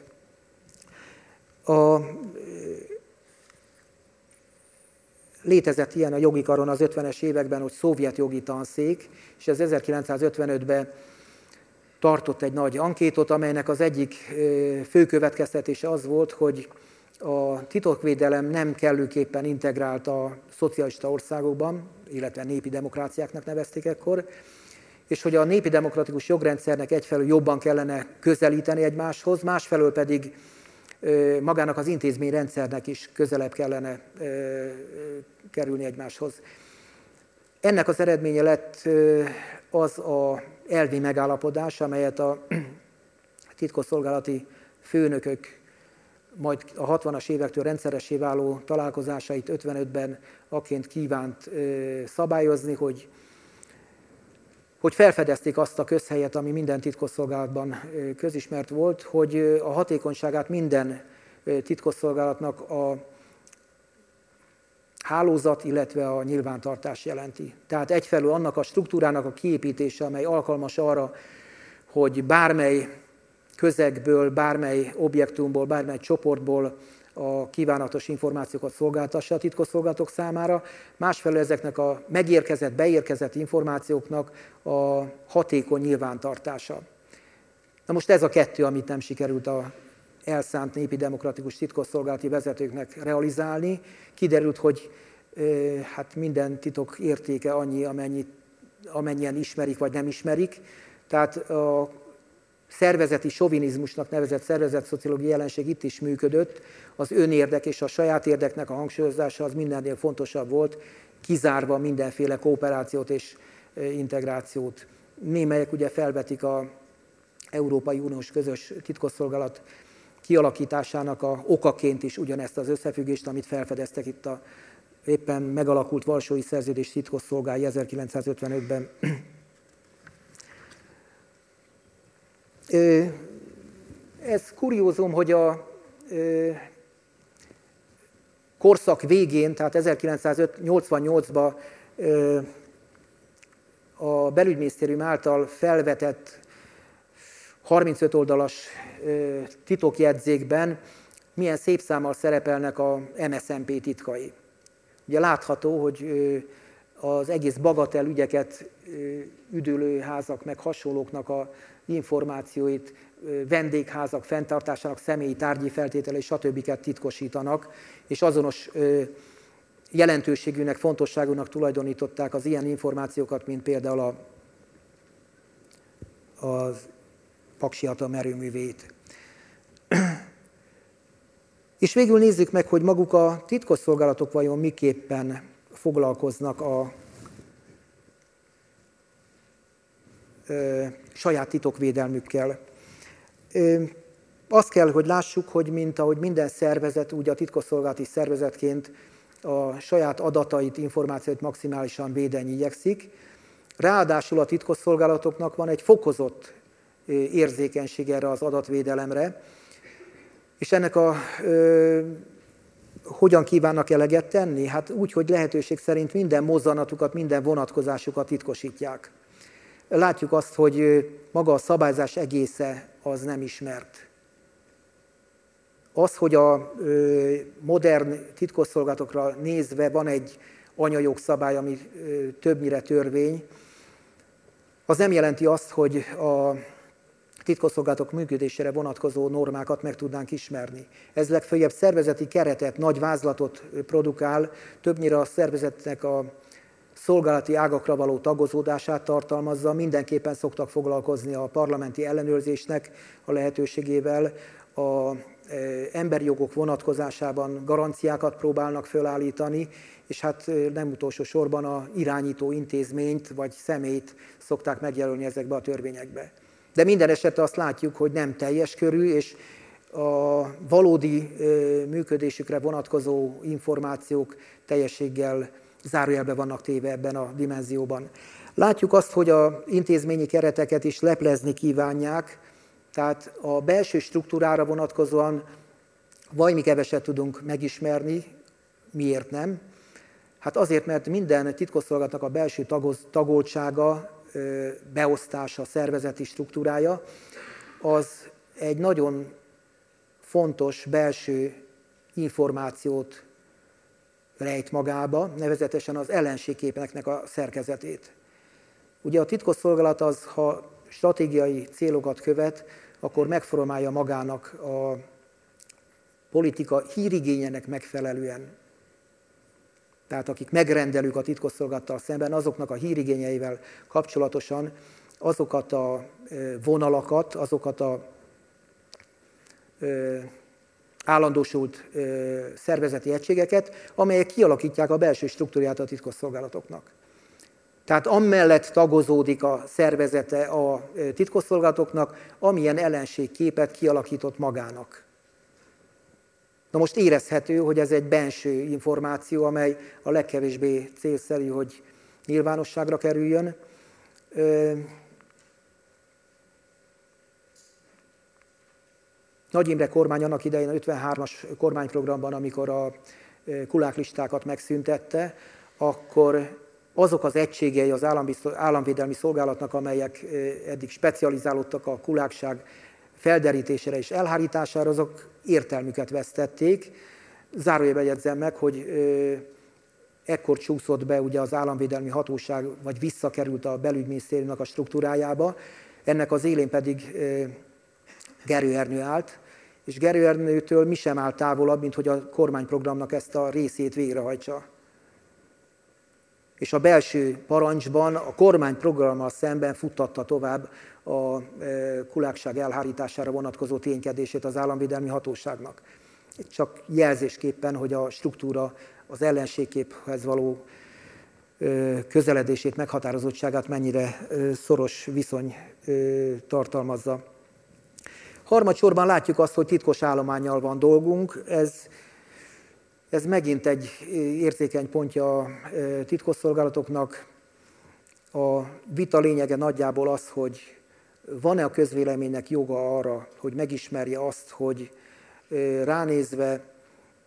Létezett ilyen a jogi karon az 50-es években, hogy szovjet jogi tanszék, és ez 1955-ben tartott egy nagy ankétot, amelynek az egyik fő következtetése az volt, hogy a titokvédelem nem kellőképpen integrált a szocialista országokban, illetve népi demokráciáknak nevezték ekkor, és hogy a népi demokratikus jogrendszernek egyfelől jobban kellene közelíteni egymáshoz, másfelől pedig magának az intézményrendszernek is közelebb kellene kerülni egymáshoz. Ennek az eredménye lett az az elvi megállapodás, amelyet a titkosszolgálati főnökök majd a 60-as évektől rendszeressé váló találkozásait 55-ben akként kívánt szabályozni, hogy felfedezték azt a közhelyet, ami minden titkosszolgálatban közismert volt, hogy a hatékonyságát minden titkosszolgálatnak a hálózat, illetve a nyilvántartás jelenti. Tehát egyfelől annak a struktúrának a kiépítése, amely alkalmas arra, hogy bármely közegből, bármely objektumból, bármely csoportból a kívánatos információkat szolgáltassa a titkosszolgálatok számára, másfelől ezeknek a megérkezett, beérkezett információknak a hatékony nyilvántartása. Na most ez a kettő, amit nem sikerült a elszánt népi demokratikus titkosszolgálati vezetőknek realizálni. Kiderült, hogy hát minden titok értéke annyi, amennyien ismerik vagy nem ismerik. Tehát a szervezeti sovinizmusnak nevezett szervezetszociológiai jelenség itt is működött. Az önérdek és a saját érdeknek a hangsúlyozása az mindennél fontosabb volt, kizárva mindenféle kooperációt és integrációt. Némelyek ugye felvetik az Európai Uniós közös titkosszolgálat kialakításának a okaként is ugyanezt az összefüggést, amit felfedeztek itt a éppen megalakult Varsói Szerződés titkosszolgái 1955-ben. Ez kuriózum, hogy korszak végén, tehát 1988-ban a belügyminisztérium által felvetett 35 oldalas titokjegyzékben milyen szép számmal szerepelnek a MSZNP titkai. Ugye látható, hogy az egész bagatel ügyeket, üdülőházak meg hasonlóknak a információit, vendégházak fenntartásának személyi tárgyi feltételei, stb. Titkosítanak, és azonos jelentőségűnek, fontosságúnak tulajdonították az ilyen információkat, mint például az Paksi atomerőművét. És végül nézzük meg, hogy maguk a titkosszolgálatok vajon miképpen foglalkoznak a saját titokvédelmükkel. Azt kell, hogy lássuk, hogy mint ahogy minden szervezet, úgy a titkosszolgálati szervezetként a saját adatait, információit maximálisan védeni igyekszik. Ráadásul a titkosszolgálatoknak van egy fokozott érzékenység erre az adatvédelemre, és ennek hogyan kívánnak eleget tenni? Hát úgy, hogy lehetőség szerint minden mozzanatukat, minden vonatkozásukat titkosítják. Látjuk azt, hogy maga a szabályzás egésze az nem ismert. Az, hogy a modern titkosszolgálatokra nézve van egy anyajogszabály, ami többnyire törvény, az nem jelenti azt, hogy a titkosszolgálatok működésére vonatkozó normákat meg tudnánk ismerni. Ez legfeljebb szervezeti keretet, nagy vázlatot produkál, többnyire a szervezetnek a szolgálati ágakra való tagozódását tartalmazza, mindenképpen szoktak foglalkozni a parlamenti ellenőrzésnek a lehetőségével, az emberi jogok vonatkozásában garanciákat próbálnak fölállítani, és hát nem utolsó sorban az irányító intézményt vagy személyt szokták megjelölni ezekbe a törvényekbe. De minden esetre azt látjuk, hogy nem teljes körű, és a valódi működésükre vonatkozó információk teljességgel zárójelbe vannak téve ebben a dimenzióban. Látjuk azt, hogy az intézményi kereteket is leplezni kívánják, tehát a belső struktúrára vonatkozóan valami keveset tudunk megismerni. Miért nem? Hát azért, mert minden titkosszolgálatnak a belső tagoltsága, beosztása, szervezeti struktúrája, az egy nagyon fontos belső információt rejt magába, nevezetesen az ellenségképeknek a szerkezetét. Ugye a titkosszolgálat az, ha stratégiai célokat követ, akkor megformálja magának a politika hírigényének megfelelően. Tehát akik megrendelők a titkosszolgálattal szemben, azoknak a hírigényeivel kapcsolatosan azokat a vonalakat, azokat a állandósult szervezeti egységeket, amelyek kialakítják a belső struktúráját a titkosszolgálatoknak. Tehát amellett tagozódik a szervezete a titkosszolgálatoknak, amilyen ellenségképet kialakított magának. Na most érezhető, hogy ez egy benső információ, amely a legkevésbé célszerű, hogy nyilvánosságra kerüljön. Nagy Imre kormány annak idején a 53-as kormányprogramban, amikor a kuláklistákat megszüntette, akkor azok az egységei az államvédelmi szolgálatnak, amelyek eddig specializálódtak a kulákság felderítésére és elhárítására, azok értelmüket vesztették. Zárójelben jegyzem meg, hogy ekkor csúszott be ugye az államvédelmi hatóság, vagy visszakerült a belügyminisztériumnak a struktúrájába, ennek az élén pedig Gerő Ernő állt, és Gerő Ernőtől mi sem áll távolabb, mint hogy a kormányprogramnak ezt a részét végrehajtsa. És a belső parancsban a kormányprogrammal szemben futtatta tovább a kulákság elhárítására vonatkozó ténykedését az államvédelmi hatóságnak. Csak jelzésképpen, hogy a struktúra az ellenségképhez való közeledését, meghatározottságát mennyire szoros viszony tartalmazza. Harmadsorban látjuk azt, hogy titkos állománnyal van dolgunk. Ez megint egy érzékeny pontja a titkosszolgálatoknak. A vita lényege nagyjából az, hogy van-e a közvéleménynek joga arra, hogy megismerje azt, hogy ránézve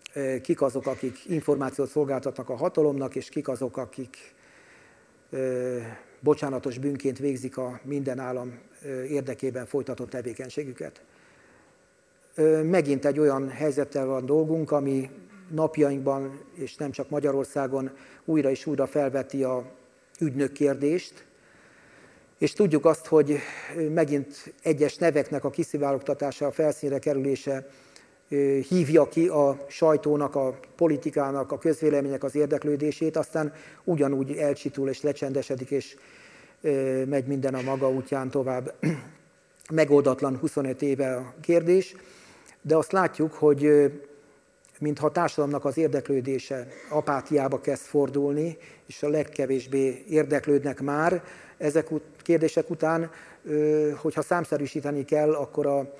kik azok, akik információt szolgáltatnak a hatalomnak, és kik azok, akik bocsánatos bűnként végzik a minden állam érdekében folytatott tevékenységüket. Megint egy olyan helyzettel van dolgunk, ami napjainkban, és nem csak Magyarországon újra és újra felveti a ügynök kérdést, és tudjuk azt, hogy megint egyes neveknek a kiszivárogtatása, a felszínre kerülése hívja ki a sajtónak, a politikának, a közvéleménynek az érdeklődését, aztán ugyanúgy elcsitul és lecsendesedik, és megy minden a maga útján tovább. Megoldatlan 25 éve a kérdés, de azt látjuk, hogy mintha a társadalomnak az érdeklődése apátiába kezd fordulni, és a legkevésbé érdeklődnek már ezek kérdések után, hogyha számszerűsíteni kell, akkor a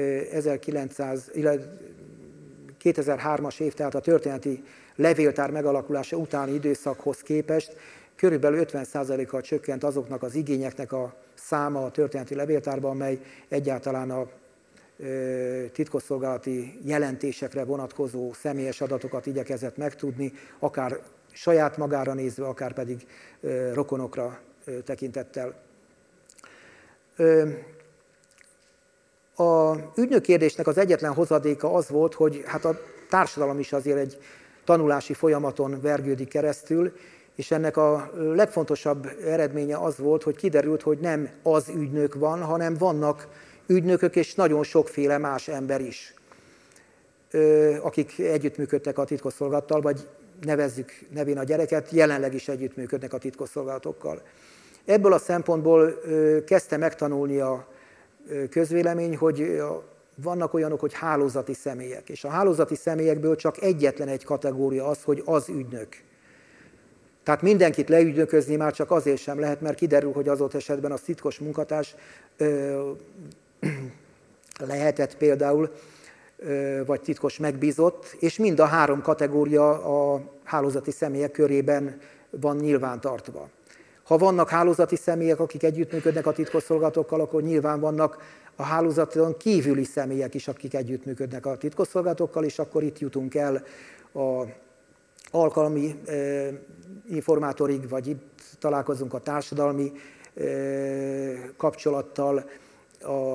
2003-as év, tehát a történeti levéltár megalakulása utáni időszakhoz képest körülbelül 50%-kal csökkent azoknak az igényeknek a száma a történeti levéltárban, amely egyáltalán a titkosszolgálati jelentésekre vonatkozó személyes adatokat igyekezett megtudni, akár saját magára nézve, akár pedig rokonokra tekintettel. A ügynök kérdésnek az egyetlen hozadéka az volt, hogy hát a társadalom is azért egy tanulási folyamaton vergődik keresztül, és ennek a legfontosabb eredménye az volt, hogy kiderült, hogy nem az ügynök van, hanem vannak ügynökök és nagyon sokféle más ember is, akik együttműködtek a titkosszolgálattal, vagy nevezzük nevén a gyereket, jelenleg is együttműködnek a titkosszolgálatokkal. Ebből a szempontból kezdte megtanulni a közvélemény, hogy vannak olyanok, hogy hálózati személyek, és a hálózati személyekből csak egyetlen egy kategória az, hogy az ügynök. Tehát mindenkit leügynöközni már csak azért sem lehet, mert kiderül, hogy adott esetben az titkos munkatárs lehetett például, vagy titkos megbízott, és mind a három kategória a hálózati személyek körében van nyilvántartva. Ha vannak hálózati személyek, akik együttműködnek a titkosszolgálatokkal, akkor nyilván vannak a hálózaton kívüli személyek is, akik együttműködnek a titkosszolgálatokkal, és akkor itt jutunk el az alkalmi informátorig, vagy itt találkozunk a társadalmi kapcsolattal, a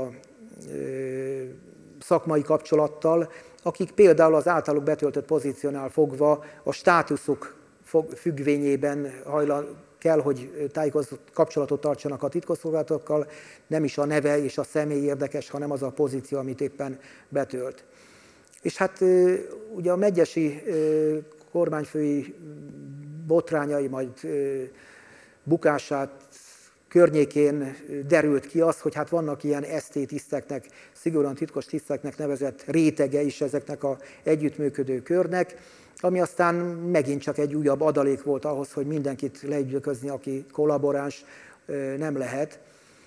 szakmai kapcsolattal, akik például az általuk betöltött pozíciónál fogva a státuszuk függvényében kell, hogy tájékozott kapcsolatot tartsanak a titkosszolgálatokkal, nem is a neve és a személy érdekes, hanem az a pozíció, amit éppen betölt. És hát ugye a megyesi kormányfői botrányai, majd bukását környékén derült ki az, hogy hát vannak ilyen ST-tiszteknek, szigorúan titkos tiszteknek nevezett rétege is ezeknek az együttműködő körnek, ami aztán megint csak egy újabb adalék volt ahhoz, hogy mindenkit leügynöközni, aki kollaboráns, nem lehet.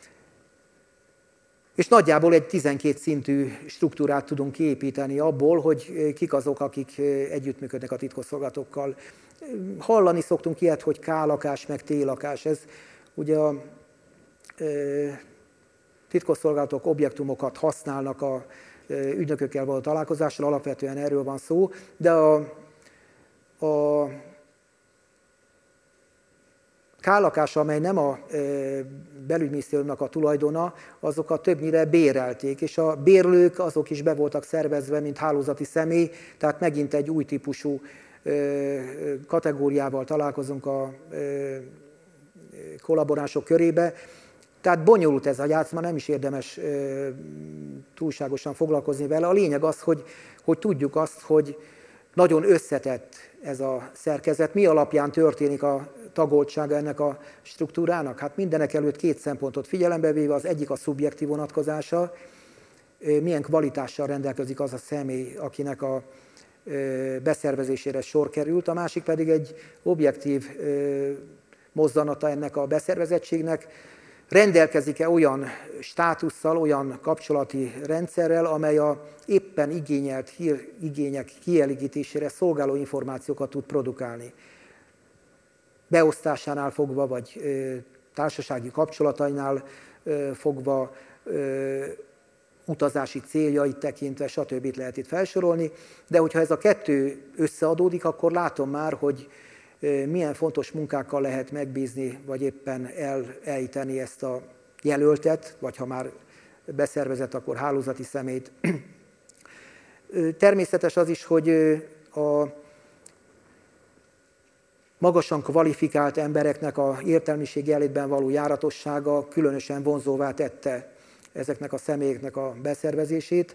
És nagyjából egy 12 szintű struktúrát tudunk kiépíteni abból, hogy kik azok, akik együttműködnek a titkosszolgálatokkal. Hallani szoktunk ilyet, hogy K-lakás, meg T-lakás. Ez ugye a titkosszolgálatok objektumokat használnak a ügynökökkel való találkozásra, alapvetően erről van szó, de a K-lakás, amely nem a belügyminisztériumnak a tulajdona, azokat többnyire bérelték, és a bérlők azok is be voltak szervezve, mint hálózati személy, tehát megint egy új típusú kategóriával találkozunk a kollaboránsok körébe. Tehát bonyolult ez a játszma, nem is érdemes túlságosan foglalkozni vele. A lényeg az, hogy tudjuk azt, hogy nagyon összetett ez a szerkezet. Mi alapján történik a tagoltsága ennek a struktúrának? Hát mindenek előtt két szempontot figyelembe véve, az egyik a szubjektív vonatkozása, milyen kvalitással rendelkezik az a személy, akinek a beszervezésére sor került, a másik pedig egy objektív mozzanata ennek a beszervezettségnek, rendelkezik-e olyan státusszal, olyan kapcsolati rendszerrel, amely a éppen igényelt igények kielégítésére szolgáló információkat tud produkálni. Beosztásánál fogva, vagy társasági kapcsolatainál fogva, utazási céljait tekintve, stb. Lehet itt felsorolni, de hogyha ez a kettő összeadódik, akkor látom már, hogy milyen fontos munkákkal lehet megbízni, vagy éppen elejteni ezt a jelöltet, vagy ha már beszervezett, akkor hálózati személyt. Természetes az is, hogy a magasan kvalifikált embereknek a értelmiségi elétben való járatossága különösen vonzóvá tette ezeknek a személyeknek a beszervezését.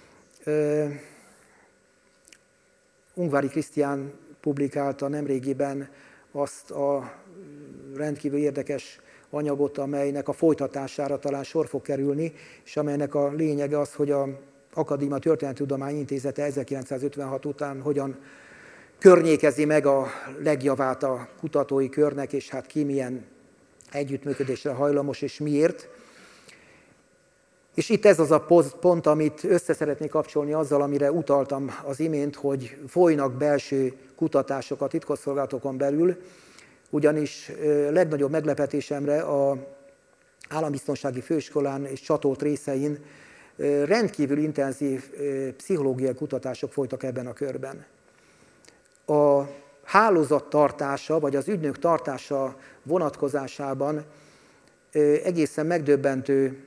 Ungvári Krisztián publikálta nemrégiben azt a rendkívül érdekes anyagot, amelynek a folytatására talán sor fog kerülni, és amelynek a lényege az, hogy az Akadémia Történelemtudományi Intézete 1956 után hogyan környékezi meg a legjavát a kutatói körnek, és hát ki milyen együttműködésre hajlamos, és miért. És itt ez az a pont, amit össze szeretnék kapcsolni azzal, amire utaltam az imént, hogy folynak belső kutatások a titkosszolgálatokon belül, ugyanis legnagyobb meglepetésemre az Állambiztonsági Főiskolán és csatolt részein rendkívül intenzív pszichológiai kutatások folytak ebben a körben. A hálózat tartása, vagy az ügynök tartása vonatkozásában egészen megdöbbentő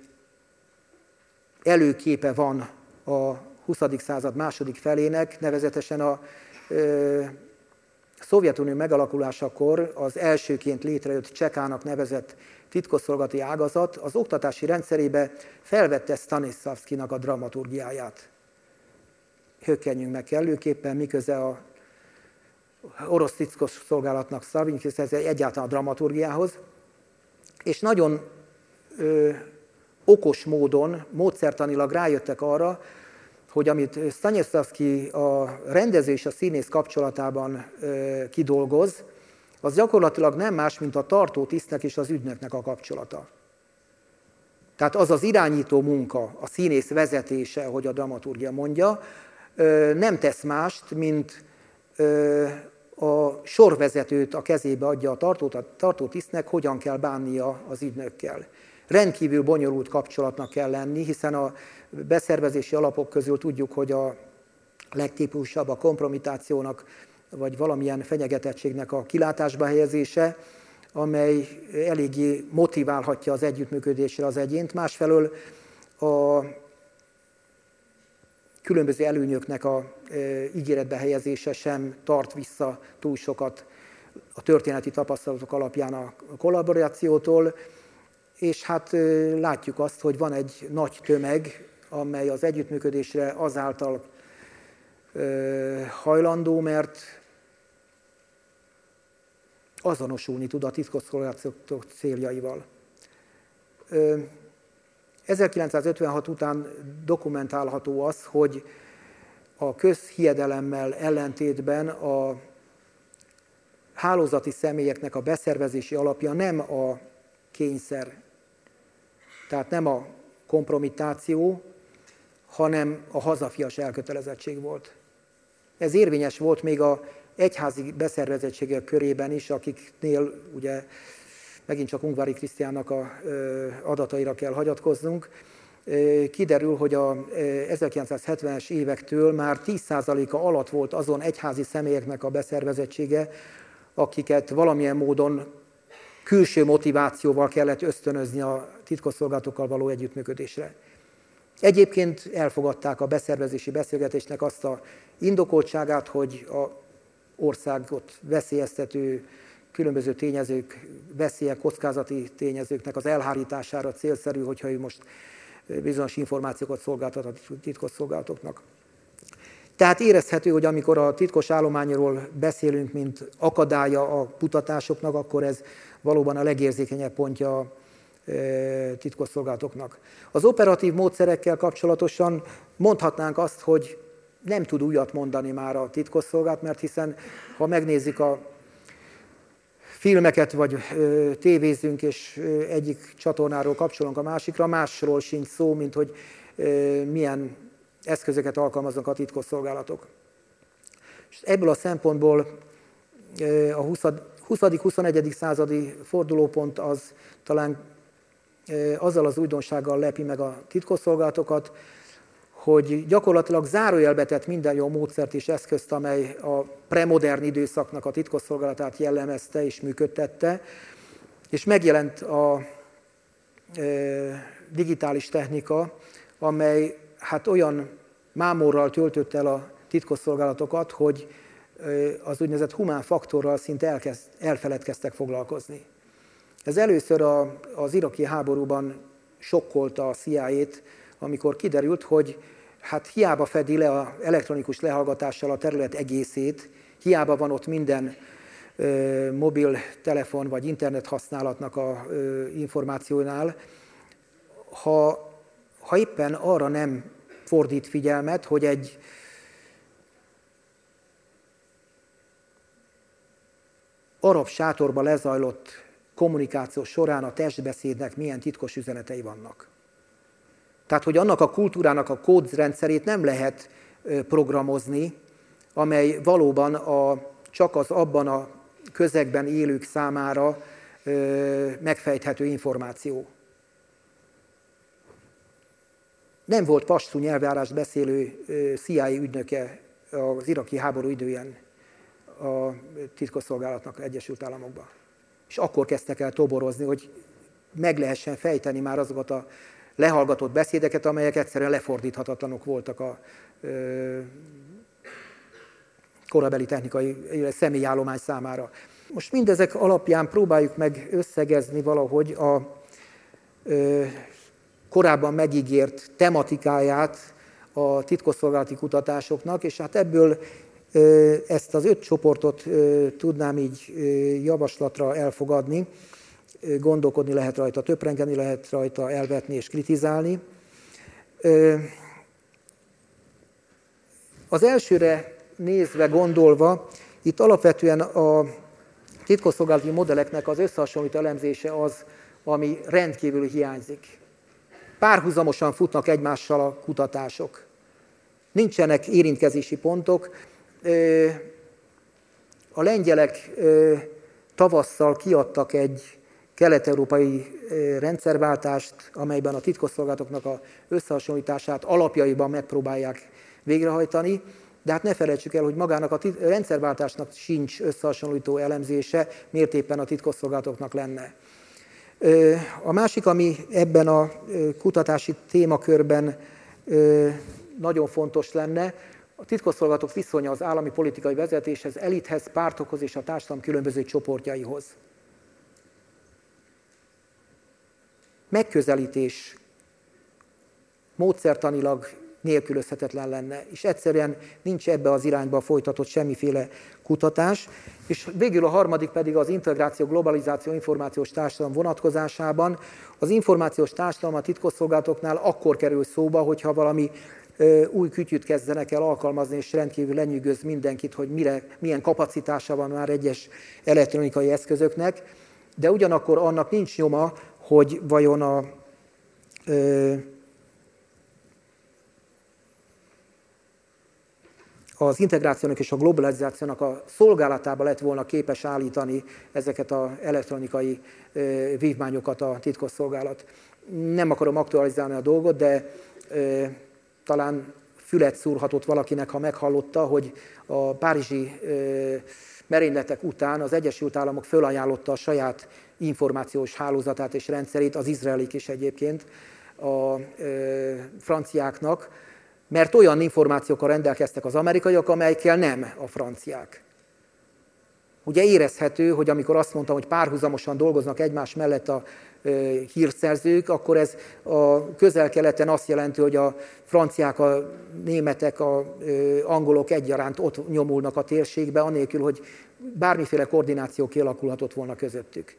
előképe van a 20. század második felének, nevezetesen a Szovjetunió megalakulásakor az elsőként létrejött Csekának nevezett titkosszolgálati ágazat az oktatási rendszerébe felvette Stanislavskinak a dramaturgiáját. Hökkenjünk meg kellőképpen, miközben a orosz titkosszolgálatnak Szarvinykisz egyáltalán a dramaturgiához, és nagyon okos módon, módszertanilag rájöttek arra, hogy amit Stanislavski a rendező és a színész kapcsolatában kidolgoz, az gyakorlatilag nem más, mint a tartótisztnek és az ügynöknek a kapcsolata. Tehát az az irányító munka, a színész vezetése, ahogy a dramaturgia mondja, nem tesz mást, mint a sorvezetőt a kezébe adja a tartótisztnek, hogyan kell bánnia az ügynökkel. Rendkívül bonyolult kapcsolatnak kell lenni, hiszen a beszervezési alapok közül tudjuk, hogy a legtípusabb a kompromitációnak, vagy valamilyen fenyegetettségnek a kilátásba helyezése, amely eléggé motiválhatja az együttműködésre az egyént. Másfelől a különböző előnyöknek a ígéretbe helyezése sem tart vissza túl sokat a történeti tapasztalatok alapján a kollaborációtól, és hát látjuk azt, hogy van egy nagy tömeg, amely az együttműködésre azáltal hajlandó, mert azonosulni tud a titkosszolgálatok céljaival. 1956 után dokumentálható az, hogy a közhiedelemmel ellentétben a hálózati személyeknek a beszervezési alapja nem a kényszer, tehát nem a kompromittáció, hanem a hazafias elkötelezettség volt. Ez érvényes volt még a egyházi beszervezettségek körében is, akiknél ugye megint csak Ungvári Krisztiánnak a adataira kell hagyatkoznunk. Kiderül, hogy a 1970-es évektől már 10%-a alatt volt azon egyházi személyeknek a beszervezettsége, akiket valamilyen módon külső motivációval kellett ösztönözni a titkosszolgálatokkal való együttműködésre. Egyébként elfogadták a beszervezési beszélgetésnek azt a indokoltságát, hogy a országot veszélyeztető különböző tényezők, veszélyek, kockázati tényezőknek az elhárítására célszerű, hogyha ő most bizonyos információkat szolgáltat a titkosszolgálatoknak. Tehát érezhető, hogy amikor a titkos állományról beszélünk, mint akadálya a kutatásoknak, akkor ez valóban a legérzékenyebb pontja a titkosszolgálatoknak. Az operatív módszerekkel kapcsolatosan mondhatnánk azt, hogy nem tud újat mondani már a titkosszolgálat, mert hiszen ha megnézzük a filmeket, vagy tévézzünk, és egyik csatornáról kapcsolunk a másikra, másról sincs szó, mint hogy milyen eszközöket alkalmaznak a titkosszolgálatok. És ebből a szempontból a 20.-21. századi fordulópont az talán azzal az újdonsággal lepi meg a titkosszolgálatokat, hogy gyakorlatilag zárójelbe tett minden jó módszert és eszközt, amely a premodern időszaknak a titkosszolgálatát jellemezte és működtette, és megjelent a digitális technika, amely hát olyan mámorral töltött el a titkosszolgálatokat, hogy az úgynevezett humán faktorral szinte elfeledkeztek foglalkozni. Ez először az iraki háborúban sokkolta a CIA-t, amikor kiderült, hogy hát hiába fedi le az elektronikus lehallgatással a terület egészét, hiába van ott minden mobiltelefon vagy internet használatnak a információnál, ha éppen arra nem fordít figyelmet, hogy egy arab sátorban lezajlott kommunikáció során a testbeszédnek milyen titkos üzenetei vannak. Tehát, hogy annak a kultúrának a kódrendszerét nem lehet programozni, amely valóban csak az abban a közegben élők számára megfejthető információ. Nem volt pastú nyelvjárást beszélő CIA ügynöke az iraki háború időjén a titkosszolgálatnak az Egyesült Államokban. És akkor kezdtek el toborozni, hogy meg lehessen fejteni már azokat a lehallgatott beszédeket, amelyek egyszerűen lefordíthatatlanok voltak a korabeli technikai személyállomány számára. Most mindezek alapján próbáljuk meg összegezni valahogy a korábban megígért tematikáját a titkosszolgálati kutatásoknak, és hát ebből ezt az 5 csoportot tudnám így javaslatra elfogadni. Gondolkodni lehet rajta, töprengeni lehet rajta, elvetni és kritizálni. Az elsőre nézve, gondolva, itt alapvetően a titkosszolgálati modelleknek az összehasonlító elemzése az, ami rendkívül hiányzik. Párhuzamosan futnak egymással a kutatások. Nincsenek érintkezési pontok. A lengyelek tavasszal kiadtak egy kelet-európai rendszerváltást, amelyben a titkosszolgálatoknak az összehasonlítását alapjaiban megpróbálják végrehajtani, de hát ne felejtsük el, hogy magának a rendszerváltásnak sincs összehasonlító elemzése, miért éppen a titkosszolgálatoknak lenne. A másik, ami ebben a kutatási témakörben nagyon fontos lenne, a titkosszolgálatok viszonya az állami politikai vezetéshez, elithez, pártokhoz és a társadalom különböző csoportjaihoz. Megközelítés módszertanilag nélkülözhetetlen lenne, és egyszerűen nincs ebbe az irányba folytatott semmiféle kutatás. És végül a harmadik pedig az integráció, globalizáció, információs társadalom vonatkozásában. Az információs társadalom a titkosszolgálatoknál akkor kerül szóba, hogyha valami új kütyüt kezdenek el alkalmazni, és rendkívül lenyűgöz mindenkit, hogy milyen kapacitása van már egyes elektronikai eszközöknek, de ugyanakkor annak nincs nyoma, hogy vajon az integrációnak és a globalizációnak a szolgálatába lett volna képes állítani ezeket az elektronikai vívmányokat a titkosszolgálat. Nem akarom aktualizálni a dolgot, de talán fület szúrhatott valakinek, ha meghallotta, hogy a párizsi merényletek után az Egyesült Államok fölajánlotta a saját információs hálózatát és rendszerét, az izraelik is egyébként, a franciáknak, mert olyan információkkal rendelkeztek az amerikaiak, amelyekkel nem a franciák. Ugye érezhető, hogy amikor azt mondtam, hogy párhuzamosan dolgoznak egymás mellett a hírszerzők, akkor ez a Közel-Keleten azt jelenti, hogy a franciák, a németek, az angolok egyaránt ott nyomulnak a térségbe, anélkül, hogy bármiféle koordináció kialakulhatott volna közöttük.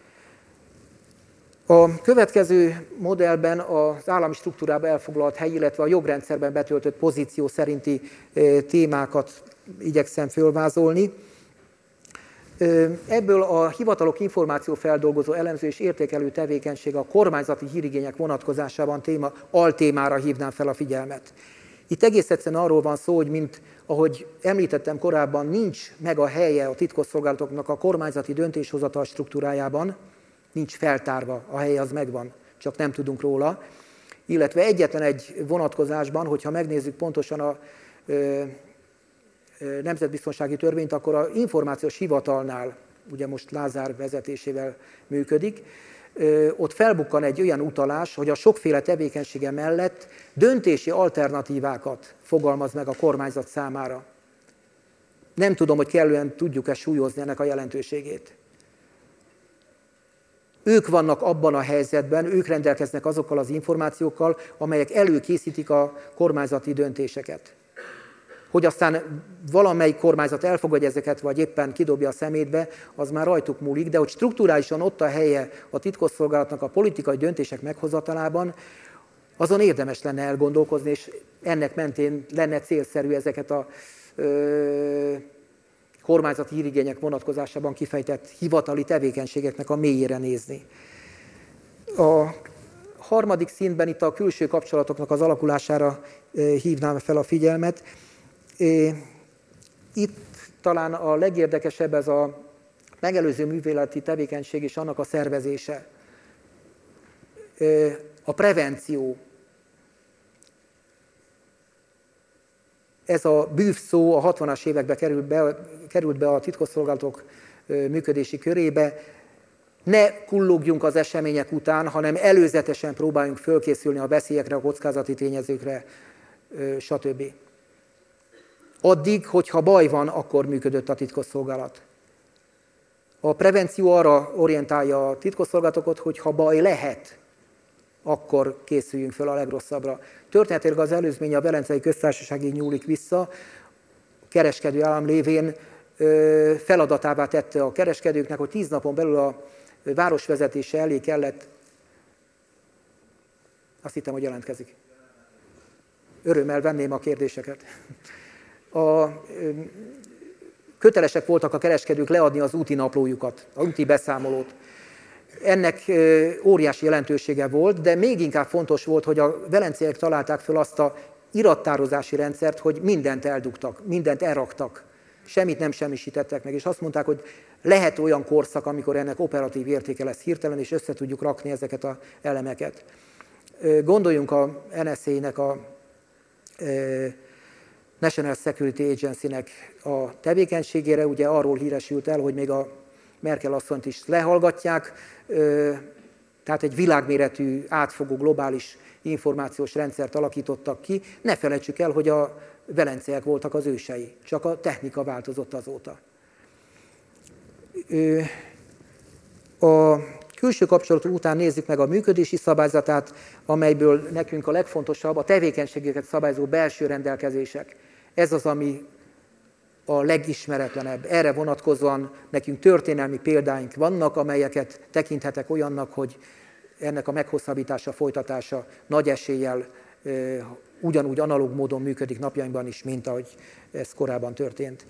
A következő modellben az állami struktúrában elfoglalt hely, illetve a jogrendszerben betöltött pozíció szerinti témákat igyekszem fölvázolni. Ebből a hivatalok információfeldolgozó, elemző és értékelő tevékenysége a kormányzati hírigények vonatkozásában altémára hívnám fel a figyelmet. Itt egész egyszerűen arról van szó, hogy mint ahogy említettem korábban, nincs meg a helye a titkosszolgálatoknak a kormányzati döntéshozatal struktúrájában, nincs feltárva, a helye az megvan, csak nem tudunk róla. Illetve egyetlen egy vonatkozásban, hogyha megnézzük pontosan a nemzetbiztonsági törvényt, akkor az információs hivatalnál, ugye most Lázár vezetésével működik, ott felbukkan egy olyan utalás, hogy a sokféle tevékenysége mellett döntési alternatívákat fogalmaz meg a kormányzat számára. Nem tudom, hogy kellően tudjuk-e súlyozni ennek a jelentőségét. Ők vannak abban a helyzetben, ők rendelkeznek azokkal az információkkal, amelyek előkészítik a kormányzati döntéseket. Hogy aztán valamelyik kormányzat elfogadja ezeket, vagy éppen kidobja a szemétbe, az már rajtuk múlik, de hogy strukturálisan ott a helye a titkosszolgálatnak a politikai döntések meghozatalában, azon érdemes lenne elgondolkozni, és ennek mentén lenne célszerű ezeket a kormányzati hírigények vonatkozásában kifejtett hivatali tevékenységeknek a mélyére nézni. A harmadik szintben itt a külső kapcsolatoknak az alakulására hívnám fel a figyelmet. Itt talán a legérdekesebb ez a megelőző műveleti tevékenység és annak a szervezése. A prevenció. Ez a bűv szó a 60-as években került be a titkosszolgálatok működési körébe. Ne kullogjunk az események után, hanem előzetesen próbáljunk fölkészülni a veszélyekre, a kockázati tényezőkre, stb. Addig, hogyha baj van, akkor működött a titkosszolgálat. A prevenció arra orientálja a titkosszolgálatokat, hogy ha baj lehet, akkor készüljünk fel a legrosszabbra. Történetileg az előzménye a Velencei Köztársaságig nyúlik vissza, a kereskedő állam lévén feladatává tette a kereskedőknek, hogy 10 napon belül a városvezetése elé kellett, azt hittem, hogy jelentkezik. Örömmel venném a kérdéseket. Kötelesek voltak a kereskedők leadni az úti naplójukat, az úti beszámolót. Ennek óriási jelentősége volt, de még inkább fontos volt, hogy a velenceiek találták föl azt a irattározási rendszert, hogy mindent eldugtak, mindent elraktak, semmit nem semmisítettek meg, és azt mondták, hogy lehet olyan korszak, amikor ennek operatív értéke lesz hirtelen, és össze tudjuk rakni ezeket az elemeket. Gondoljunk a NSA-nek, a National Security Agency-nek a tevékenységére, ugye arról híresült el, hogy még a Merkel asszonyt is lehallgatják, tehát egy világméretű, átfogó, globális információs rendszert alakítottak ki. Ne felejtsük el, hogy a velenceiek voltak az ősei, csak a technika változott azóta. A külső kapcsolatok után nézzük meg a működési szabályzatát, amelyből nekünk a legfontosabb a tevékenységeket szabályozó belső rendelkezések. Ez az, ami a legismeretlenebb. Erre vonatkozóan nekünk történelmi példáink vannak, amelyeket tekinthetek olyannak, hogy ennek a meghosszabbítása, folytatása nagy eséllyel ugyanúgy analóg módon működik napjainkban is, mint ahogy ez korábban történt.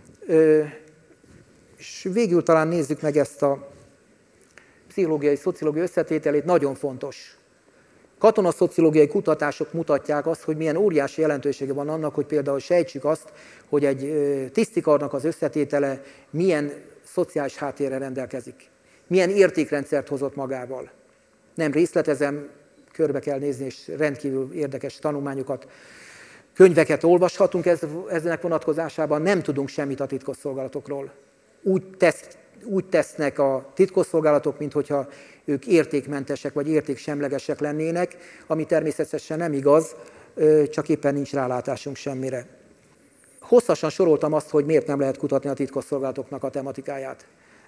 És végül talán nézzük meg ezt a pszichológiai, szociológiai összetételét, nagyon fontos. Katonaszociológiai kutatások mutatják azt, hogy milyen óriási jelentősége van annak, hogy például sejtsük azt, hogy egy tisztikarnak az összetétele milyen szociális háttérrel rendelkezik, milyen értékrendszert hozott magával. Nem részletezem, körbe kell nézni, és rendkívül érdekes tanulmányokat, könyveket olvashatunk eznek vonatkozásában, nem tudunk semmit a titkosszolgálatokról. Úgy tesznek a titkosszolgálatok, minthogyha ők értékmentesek vagy értéksemlegesek lennének, ami természetesen nem igaz, csak éppen nincs rálátásunk semmire. Hosszasan soroltam azt, hogy miért nem lehet kutatni a titkosszolgálatoknak a tematikáját.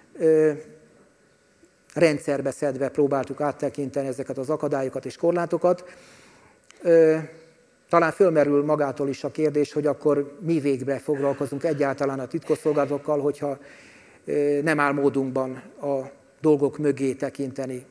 Rendszerbe szedve próbáltuk áttekinteni ezeket az akadályokat és korlátokat. Talán fölmerül magától is a kérdés, hogy akkor mi végre foglalkozunk egyáltalán a titkosszolgálatokkal, hogyha nem áll módunkban a dolgok mögé tekinteni.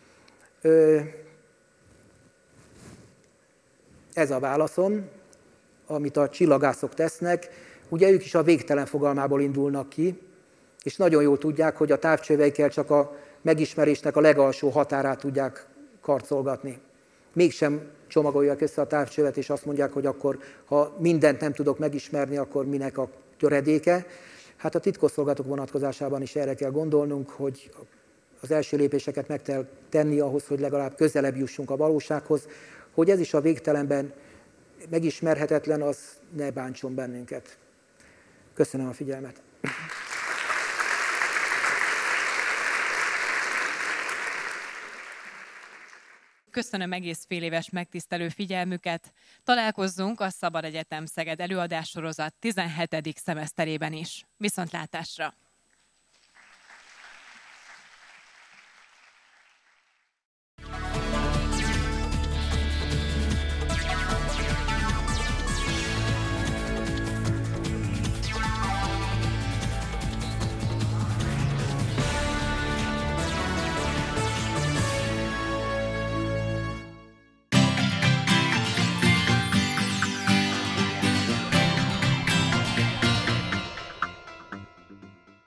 Ez a válaszom, amit a csillagászok tesznek. Ugye ők is a végtelen fogalmából indulnak ki, és nagyon jól tudják, hogy a távcsöveikkel csak a megismerésnek a legalsó határát tudják karcolgatni. Mégsem csomagolják össze a távcsövet, és azt mondják, hogy akkor, ha mindent nem tudok megismerni, akkor minek a töredéke. Hát a titkosszolgálatok vonatkozásában is erre kell gondolnunk, hogy az első lépéseket meg kell tenni ahhoz, hogy legalább közelebb jussunk a valósághoz, hogy ez is a végtelenben megismerhetetlen, az ne bántson bennünket. Köszönöm a figyelmet. Köszönöm egész féléves megtisztelő figyelmüket. Találkozzunk a Szabad Egyetem Szeged előadássorozat 17. szemeszterében is. Viszontlátásra!